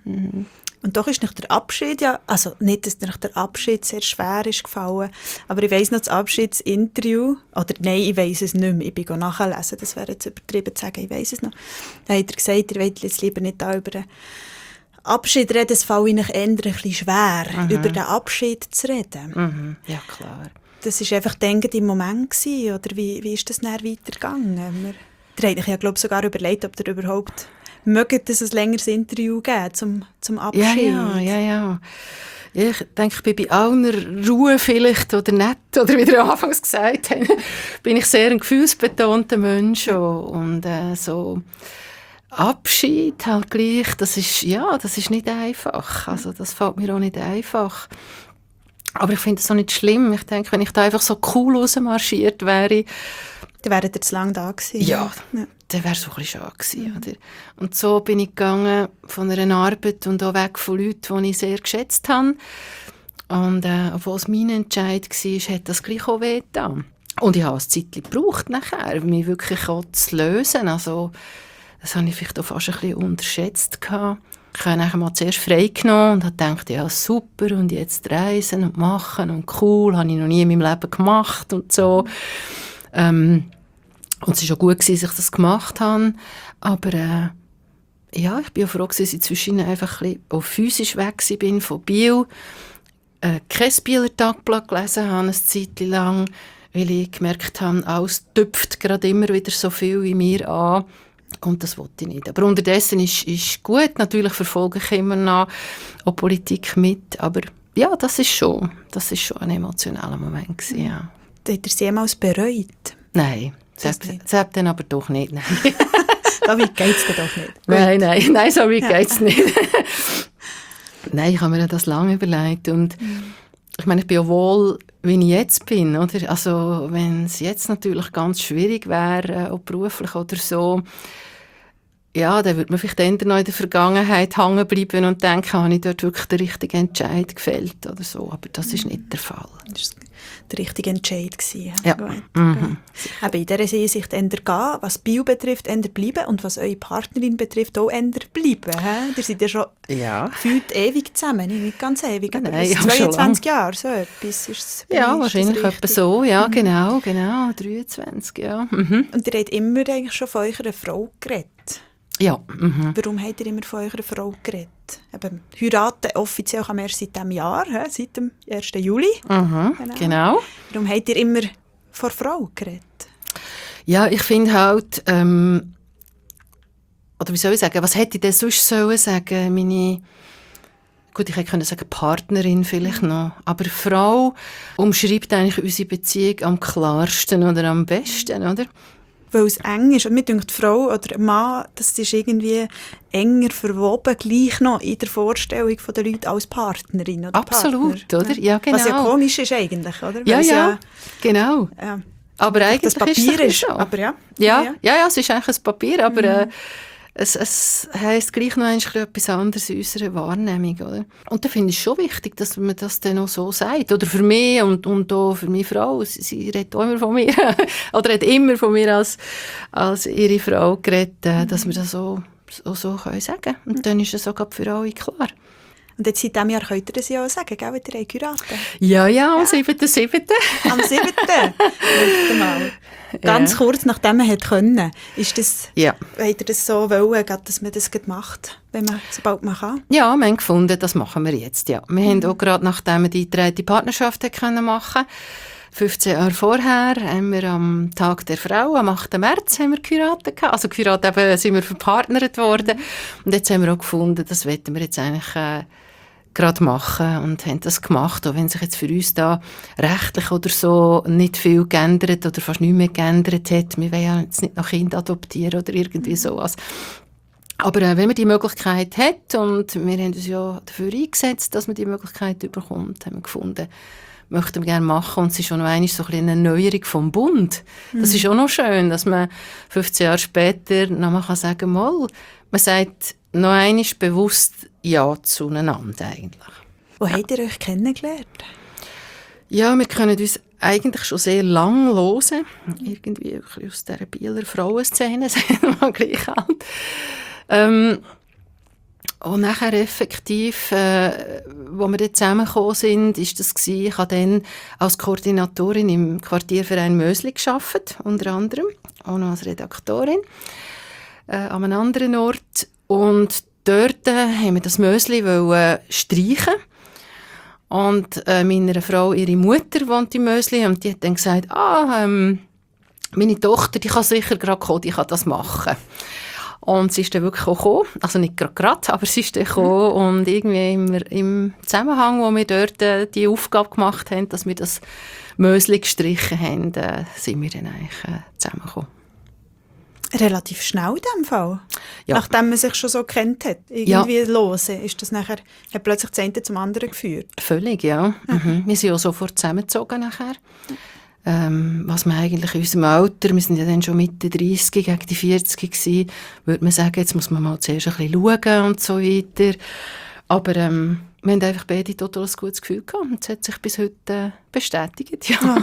Und doch ist nicht der Abschied, ja, also nicht, dass nicht der Abschied sehr schwer ist gefallen, aber ich weiss noch das Abschiedsinterview, oder nein, ich weiss es nicht mehr, ich bin nachlesen, das wäre jetzt übertrieben zu sagen, ich weiss es noch. Da hat er gesagt, ihr wollt jetzt lieber nicht da über den Abschied reden, es fällt Ihnen eher ein bisschen schwer, über den Abschied zu reden. Ja, klar. Das war einfach denkend im Moment gewesen, oder wie ist das dann weitergegangen? Ihr habt euch ja, glaube ich, sogar überlegt, ob ihr überhaupt mögt es ein längeres Interview geben zum Abschied. Ja. Ich denke, ich bin bei allen Ruhe vielleicht oder nicht, oder wie ihr anfangs gesagt habt, bin ich sehr ein gefühlsbetonter Mensch und so Abschied halt gleich, das ist nicht einfach. Also das fällt mir auch nicht einfach. Aber ich finde es auch nicht schlimm. Ich denke, wenn ich da einfach so cool rausmarschiert wäre, dann wäret ihr zu lange da gewesen. Ja. Dann wäre es so ein bisschen schade gewesen. Oder? Und so bin ich gegangen von einer Arbeit und auch weg von Leuten, die ich sehr geschätzt habe. Und obwohl es mein Entscheid war, hat das gleich auch wehgetan. Und ich habe eine Zeit gebraucht nachher, mich wirklich auch zu lösen. Also, das habe ich vielleicht auch fast ein bisschen unterschätzt gehabt. Ich habe nachher mal zuerst frei genommen und habe gedacht, ja super, und jetzt reisen und machen und cool, habe ich noch nie in meinem Leben gemacht und so. Und es war auch gut, dass ich das gemacht habe. Aber ich bin auch froh, dass ich zwischen einfach ein bisschen auch physisch weg bin von Biel. Kein Bieler Tagblatt gelesen habe, eine Zeit lang, weil ich gemerkt habe, alles tüpft gerade immer wieder so viel in mir an. Und das wollte ich nicht. Aber unterdessen ist gut. Natürlich verfolge ich immer noch auch Politik mit. Aber ja, das ist schon ein emotionaler Moment gewesen, ja. Hat er es jemals bereut? Nein. Selbst dann aber doch nicht. Nein. So weit geht es doch nicht. Nein, so weit geht es nicht. Nein, ich habe mir das lange überlegt. Und ich meine, ich bin ja wohl, wie ich jetzt bin. Oder? Also, wenn es jetzt natürlich ganz schwierig wäre, auch beruflich oder so, ja, dann würde man vielleicht eher noch in der Vergangenheit hängen bleiben und denken, habe ich dort wirklich den richtigen Entscheid gefällt oder so. Aber das ist nicht der Fall. Das war der richtige Entscheid gewesen. Ja. Aber in dieser Hinsicht eher gehen, was Bio betrifft, eher bleiben und was eure Partnerin betrifft, auch eher bleiben. Ihr seid ja schon gefühlt ewig zusammen, nicht ganz ewig, aber Nein, 22 Jahre, so etwas ist es. Ja, wahrscheinlich etwa so, ja, genau, 23, ja. Und ihr habt immer eigentlich schon von eurer Frau geredet. Ja. Warum habt ihr immer von eurer Frau geredet? Eben, heiraten offiziell kann man erst seit diesem Jahr, seit dem 1. Juli. Genau. Warum habt ihr immer von Frau geredet? Ja, ich finde halt, oder wie soll ich sagen, was hätte ich denn sonst sollen sagen? Gut, ich hätte sagen Partnerin vielleicht noch, aber Frau umschreibt eigentlich unsere Beziehung am klarsten oder am besten, oder? weil es eng ist. Und mir denkt, die Frau oder ein Mann, das ist irgendwie enger verwoben, gleich noch in der Vorstellung der Leute als Partnerin oder Absolut, Partner. oder? Ja, genau. Was ja komisch ist eigentlich, oder? Ja, Weil es ja, genau. ja, Aber eigentlich das Papier ist es ist. so. Aber ja. Ja, es ist eigentlich ein Papier, aber es heisst gleich noch etwas anderes in unserer Wahrnehmung. Oder? Und da finde ich es schon wichtig, dass man das dann auch so sagt. Oder für mich und auch für meine Frau. Sie redet auch immer von mir. Oder hat immer von mir als ihre Frau geredet, dass wir das so können sagen. Und dann ist es sogar für alle klar. Und jetzt seit diesem Jahr könnt ihr das ja auch sagen, gell, wenn ihr geheiratet habt. Ja, am 7.7. Am 7. Letzte Mal. Ganz kurz, nachdem man konnte. Ist das, habt ihr das so wollen, dass man das macht, sobald man kann? Ja, wir haben gefunden, das machen wir jetzt. Ja. Wir haben auch gerade, nachdem wir die eingetragene Partnerschaft machen konnten, 15 Jahre vorher, haben wir am Tag der Frau, am 8. März, haben wir geheiratet. Also geheiratet, eben, sind wir verpartnert worden. Und jetzt haben wir auch gefunden, das wollten wir jetzt eigentlich gerade machen und haben das gemacht, auch wenn sich jetzt für uns da rechtlich oder so nicht viel geändert oder fast nichts mehr geändert hat. Wir wollen ja jetzt nicht noch Kinder adoptieren oder irgendwie sowas. Aber wenn man die Möglichkeit hat, und wir haben uns ja dafür eingesetzt, dass man die Möglichkeit bekommt, haben wir gefunden, möchten wir gerne machen. Und es ist auch noch einmal so eine Erneuerung vom Bund. Das ist auch noch schön, dass man 15 Jahre später noch mal sagen kann, man sagt noch einmal bewusst Ja zueinander eigentlich. Wo habt ihr euch kennengelernt? Ja, wir können uns eigentlich schon sehr lang hören. Irgendwie aus dieser Bieler Frauenszene, sagen wir mal gleich alt. Und nachher effektiv, wo wir dann zusammengekommen sind, ist das gewesen, ich habe dann als Koordinatorin im Quartierverein Mösli gearbeitet, unter anderem, auch noch als Redaktorin, an einem anderen Ort. Und dort haben wir das Mösli streichen. Und meiner Frau, ihre Mutter wohnt im Mösli, und die hat dann gesagt, meine Tochter, die kann sicher gerade kommen, die kann das machen. Und sie ist dann wirklich auch gekommen, also nicht gerade, aber sie ist dann gekommen, und irgendwie im Zusammenhang, wo wir dort die Aufgabe gemacht haben, dass wir das Mösli gestrichen haben, sind wir dann eigentlich zusammengekommen. Relativ schnell in diesem Fall? Ja. Nachdem man sich schon so kennt hat, irgendwie hören, ist das nachher, hat plötzlich das eine zum anderen geführt? Völlig, ja. Mhm. Wir sind auch sofort zusammengezogen nachher. Was man eigentlich in unserem Alter, wir sind ja dann schon Mitte 30, gegen die 40 gewesen, würde man sagen, jetzt muss man mal zuerst ein bisschen schauen und so weiter. Aber wir haben einfach beide total ein gutes Gefühl gehabt, und es hat sich bis heute bestätigt. Ja.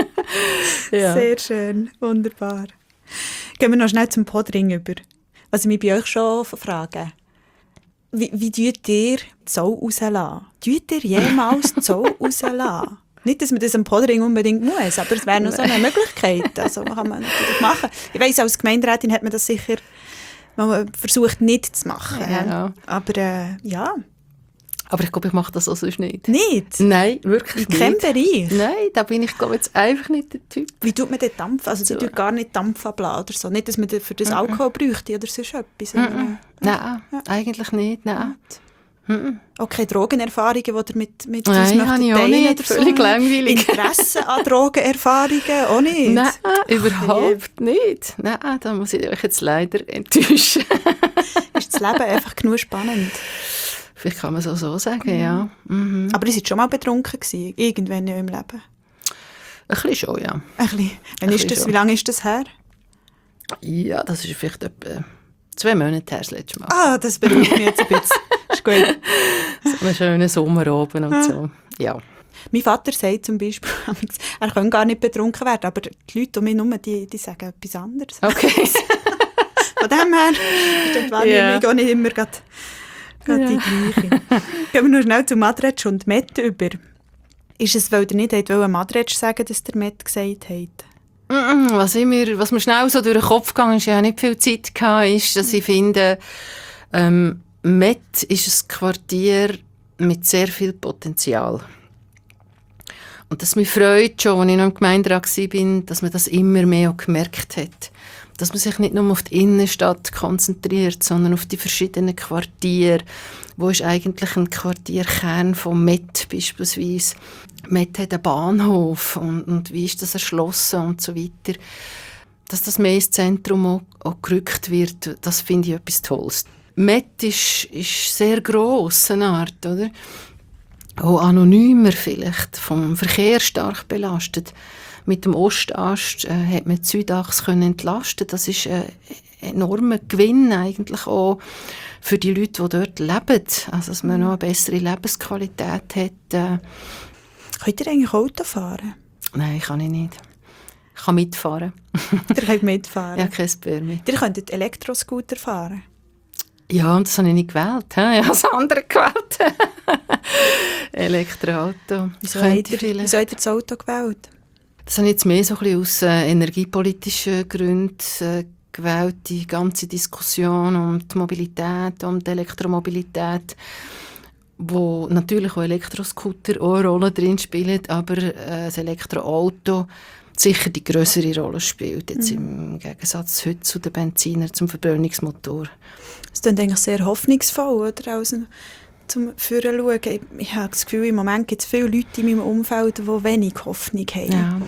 Ja. Sehr schön, wunderbar. Gehen wir noch schnell zum Podring über. Was ich mich bei euch schon frage, wie tut ihr die Zoll rauslassen? Tut ihr jemals die Zoll rauslassen? Nicht, dass man das am Podring unbedingt muss, aber es wäre noch so eine Möglichkeit. Also kann man natürlich machen. Ich weiss, als Gemeinderätin hat man das sicher versucht nicht zu machen. Ja. Aber ja. Aber ich glaube, ich mache das auch sonst nicht. Nicht? Nein, wirklich nicht. In keinem Bereich? Nein, da bin ich, glaube jetzt einfach nicht der Typ. Wie tut man den Dampf? Also die tut gar nicht Dampf ablassen oder so? Nicht, dass man für das Alkohol bräuchte oder sonst etwas? Nein, eigentlich nicht. Nein. Auch keine Drogenerfahrungen, die ihr mit uns habe ich auch nicht. Völlig langweilig. Interesse an Drogenerfahrungen auch nicht? Nein, überhaupt nicht. Nein, da muss ich euch jetzt leider enttäuschen. Ist das Leben einfach genug spannend? Vielleicht kann man es auch so sagen, ja. Mhm. Aber ihr seid schon mal betrunken gewesen, irgendwann in eurem Leben? Ein bisschen schon, ja. Ein bisschen. Wie lange ist das her? Ja, das ist vielleicht etwa 2 Monate her das letzte Mal. Ah, das beruhigt mich jetzt ein bisschen. Ist gut. So einen schönen Sommer oben und so. Ja. Mein Vater sagt zum Beispiel, er kann gar nicht betrunken werden, aber die Leute um mich herum, die sagen etwas anderes. Okay. Von dem her ist die Wahrnehmung auch nicht immer gerade die gleiche. Gehen wir noch schnell zu Madretsch und Met über. Ist es, weil ihr nicht Madretsch sagen, dass der Met gesagt hat? Was mir schnell so durch den Kopf gegangen ist, ja nicht viel Zeit gehabt, ist, dass ich finde, Met ist ein Quartier mit sehr viel Potenzial. Und das mich freut schon, als ich noch im Gemeinderat war, dass man das immer mehr auch gemerkt hat. Dass man sich nicht nur auf die Innenstadt konzentriert, sondern auf die verschiedenen Quartiere. Wo ist eigentlich ein Quartierkern von Met beispielsweise? Met hat einen Bahnhof und wie ist das erschlossen und so weiter. dass das mehr ins Zentrum auch gerückt wird, das finde ich etwas Tolles. Met ist sehr gross, eine Art, oder? Auch anonymer vielleicht, vom Verkehr stark belastet. Mit dem Ostast hat man die Südachse entlasten. Das ist ein enormer Gewinn eigentlich auch für die Leute, die dort leben. Also, dass man noch eine bessere Lebensqualität hat. Könnt ihr eigentlich Auto fahren? Nein, kann ich nicht. Ich kann mitfahren. Ihr könnt mitfahren? Ja, kein Permit. Ihr könntet Elektroscooter fahren? Ja, und das habe ich nicht gewählt. Ich habe das andere gewählt. Elektroauto. Wieso habt ihr das Auto gewählt? Das habe ich jetzt mehr so ein bisschen aus energiepolitischen Gründen gewählt. Die ganze Diskussion um die Mobilität, um die Elektromobilität, wo natürlich auch Elektroscooter auch eine Rolle drin spielen, aber das Elektroauto sicher die grössere Rolle spielt, jetzt im Gegensatz heute zu den Benziner, zum Verbrennungsmotor. Das klingt eigentlich sehr hoffnungsvoll, oder? Also, zum Vorschauen. Ich habe das Gefühl, im Moment gibt es viele Leute in meinem Umfeld, die wenig Hoffnung haben. Ja.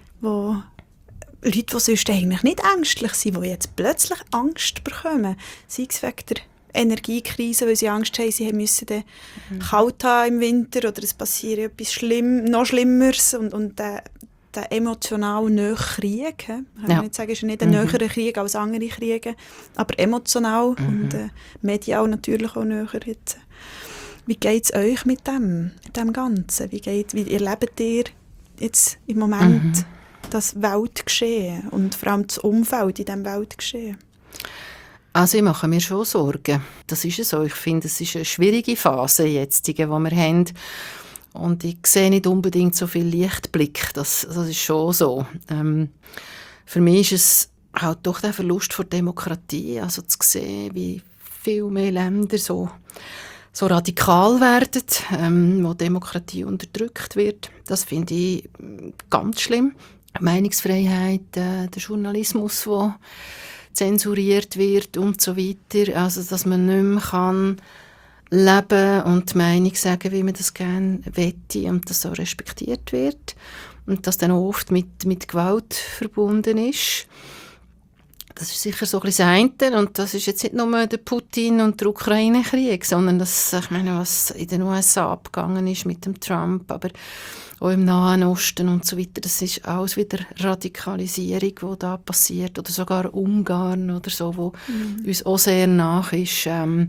Leute, die sonst eigentlich nicht ängstlich sind, die jetzt plötzlich Angst bekommen. Sei es wegen der Energiekrise, weil sie Angst haben, sie müssen dann kalt haben im Winter oder es passiert etwas noch Schlimmeres und der emotional nahe Krieg. Ich kann nicht sagen, es ist nicht ein näherer Krieg als andere Kriege, aber emotional und medial natürlich auch näher jetzt. Wie geht es euch mit dem Ganzen? Wie erlebt ihr jetzt im Moment das Weltgeschehen und vor allem das Umfeld in diesem Weltgeschehen? Also ich mache mir schon Sorgen. Das ist es so. Ich finde, es ist eine schwierige Phase jetzt, die wir haben. Und ich sehe nicht unbedingt so viel Lichtblick. Das ist schon so. Für mich ist es halt doch der Verlust von Demokratie. Also zu sehen, wie viel mehr Länder so radikal werden, wo Demokratie unterdrückt wird. Das finde ich ganz schlimm. Meinungsfreiheit, der Journalismus, der zensuriert wird und so weiter. Also, dass man nicht mehr kann leben und die Meinung sagen, wie man das gerne wette und das so respektiert wird. Und das dann auch oft mit Gewalt verbunden ist. Das ist sicher so ein bisschen das eine. Und das ist jetzt nicht nur der Putin und der Ukraine-Krieg, sondern ich meine, was in den USA abgegangen ist mit dem Trump, aber auch im Nahen Osten und so weiter. Das ist alles wieder Radikalisierung, die da passiert. Oder sogar Ungarn oder so, wo uns auch sehr nach ist.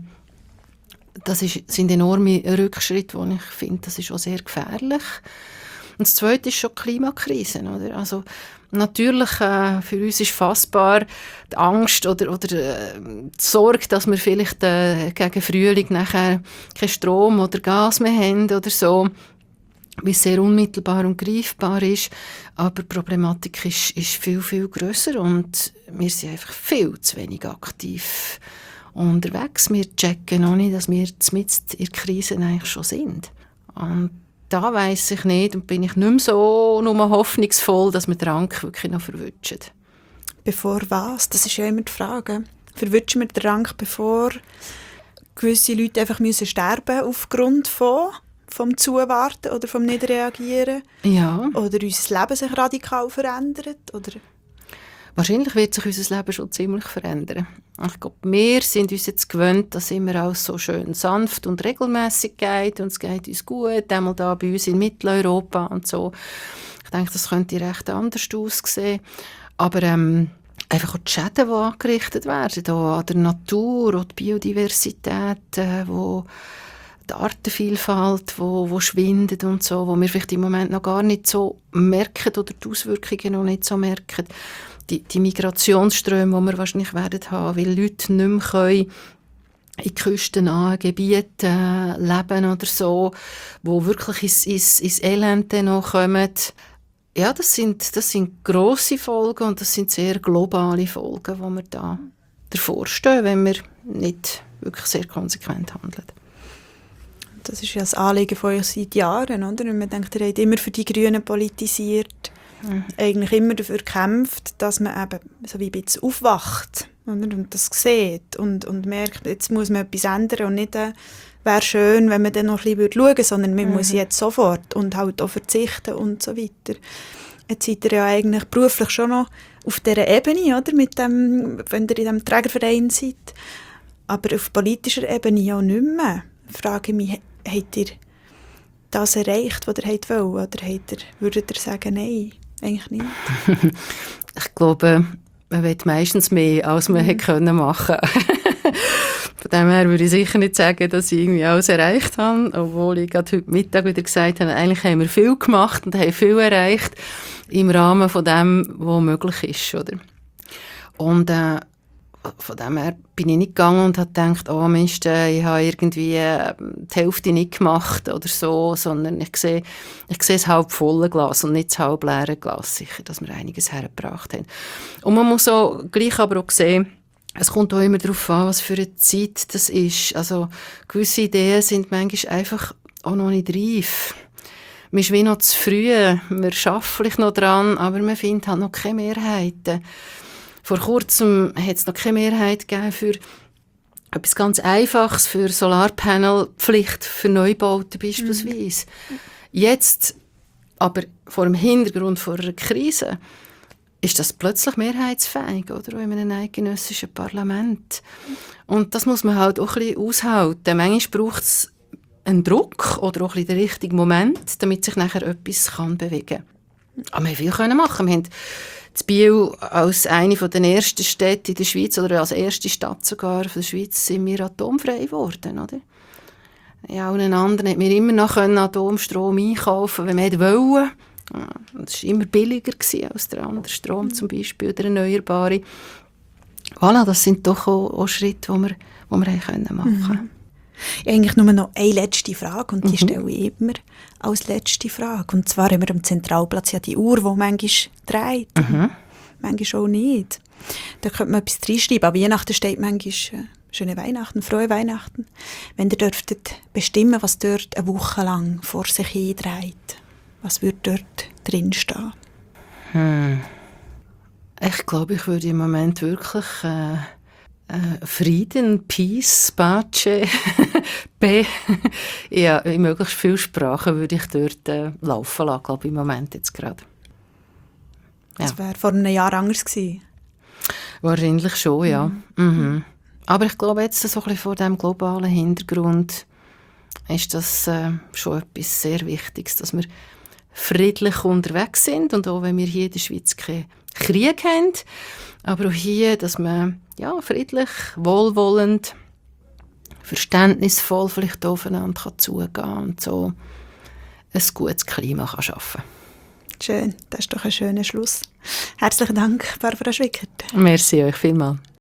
Das sind enorme Rückschritte, die ich finde, das ist auch sehr gefährlich. Und das Zweite ist schon die Klimakrise. Oder? Also, natürlich, für uns ist fassbar die Angst oder die Sorge, dass wir vielleicht gegen Frühling nachher keinen Strom oder Gas mehr haben oder so, wie es sehr unmittelbar und greifbar ist. Aber die Problematik ist viel, viel grösser und wir sind einfach viel zu wenig aktiv unterwegs. Wir checken noch nicht, dass wir mitten in der Krise eigentlich schon sind. Und da weiss ich nicht und bin ich nicht mehr so nur hoffnungsvoll, dass wir den Rang wirklich noch verwutschen. Bevor was? Das ist ja immer die Frage. Verwutschen wir den Rang, bevor gewisse Leute einfach sterben aufgrund vom Zuwarten oder vom Nicht-Reagieren? Ja. Oder unser Leben sich radikal verändert? Oder? Wahrscheinlich wird sich unser Leben schon ziemlich verändern. Ich glaube, wir sind uns jetzt gewöhnt, dass immer alles so schön sanft und regelmäßig geht und es geht uns gut, einmal da bei uns in Mitteleuropa und so. Ich denke, das könnte recht anders aussehen. Aber einfach auch die Schäden, die angerichtet werden, auch an der Natur, auch die Biodiversität, die Artenvielfalt, wo schwindet und so, wo wir vielleicht im Moment noch gar nicht so merken oder die Auswirkungen noch nicht so merken. Die Migrationsströme, die wir wahrscheinlich werden haben, weil Leute nicht mehr können in küstennahen Gebieten leben oder so, wo wirklich ins Elend noch kommen. Ja, das sind grosse Folgen und das sind sehr globale Folgen, die wir da davor stehen, wenn wir nicht wirklich sehr konsequent handeln. Das ist ja das Anliegen von euch seit Jahren, oder? Und man denkt, ihr habt immer für die Grünen politisiert, eigentlich immer dafür gekämpft, dass man eben so wie ein bisschen aufwacht, oder? Und das sieht und merkt, jetzt muss man etwas ändern und nicht wäre schön, wenn man dann noch ein bisschen schauen würde, sondern man muss jetzt sofort und halt auch verzichten und so weiter. Jetzt seid ihr ja eigentlich beruflich schon noch auf dieser Ebene, oder? Mit dem, wenn ihr in diesem Trägerverein seid. Aber auf politischer Ebene ja nicht mehr. Frage mich, habt ihr das erreicht, was ihr wollt? Oder würdet ihr sagen, nein, eigentlich nicht? Ich glaube, man will meistens mehr, als man hätte können machen. Von dem her würde ich sicher nicht sagen, dass ich irgendwie alles erreicht habe, obwohl ich gerade heute Mittag wieder gesagt habe, eigentlich haben wir viel gemacht und haben viel erreicht im Rahmen von dem, was möglich ist, oder? Und von dem her bin ich nicht gegangen und habe gedacht, oh Mist, ich habe irgendwie die Hälfte nicht gemacht oder so, sondern ich sehe das halb volle Glas und nicht das halb leere Glas, sicher, dass wir einiges hergebracht haben. Und man muss auch gleich aber auch sehen, es kommt auch immer darauf an, was für eine Zeit das ist. Also gewisse Ideen sind manchmal einfach auch noch nicht reif. Man ist wie noch zu früh, man arbeitet vielleicht noch dran, aber man findet halt noch keine Mehrheiten. Vor kurzem hat es noch keine Mehrheit gegeben für etwas ganz Einfaches, für Solarpanelpflicht für Neubauten beispielsweise. Jetzt, aber vor dem Hintergrund von einer Krise, ist das plötzlich mehrheitsfähig, oder? Auch in einem eidgenössischen Parlament. Und das muss man halt auch ein bisschen aushalten. Manchmal braucht es einen Druck oder auch ein bisschen den richtigen Moment, damit sich nachher etwas bewegen kann. Aber wir haben viel machen. Wir haben in Biel als eine der ersten Städte in der Schweiz oder als erste Stadt sogar von der Schweiz sind wir atomfrei geworden, oder? In allen anderen konnten wir immer noch Atomstrom einkaufen, wenn wir wollten. Das war immer billiger als der andere Strom zum Beispiel, der erneuerbare. Voilà, das sind doch auch Schritte, die wir machen können. Eigentlich nur noch eine letzte Frage, und die stelle ich immer als letzte Frage. Und zwar haben wir am Zentralplatz ja die Uhr, die manchmal dreht, manchmal auch nicht. Da könnte man etwas reinschreiben. Aber Weihnachten steht manchmal «Schöne Weihnachten», «Frohe Weihnachten». Wenn ihr dürftet bestimmen, was dort eine Woche lang vor sich hin dreht, was würde dort drin stehen? Ich glaube, ich würde im Moment wirklich Frieden, Peace, Pace, ja, in möglichst vielen Sprachen würde ich dort laufen lassen, glaube ich, im Moment jetzt gerade. Ja. Das wäre vor einem Jahr anders gewesen. Wahrscheinlich schon, ja. Aber ich glaube, jetzt so ein bisschen vor diesem globalen Hintergrund ist das schon etwas sehr Wichtiges, dass wir friedlich unterwegs sind und auch wenn wir hier in der Schweiz keinen Krieg haben, aber auch hier, dass man friedlich, wohlwollend, verständnisvoll vielleicht aufeinander zugehen kann und so ein gutes Klima kann schaffen. Schön, das ist doch ein schöner Schluss. Herzlichen Dank, Barbara Schwickert. Merci euch vielmals.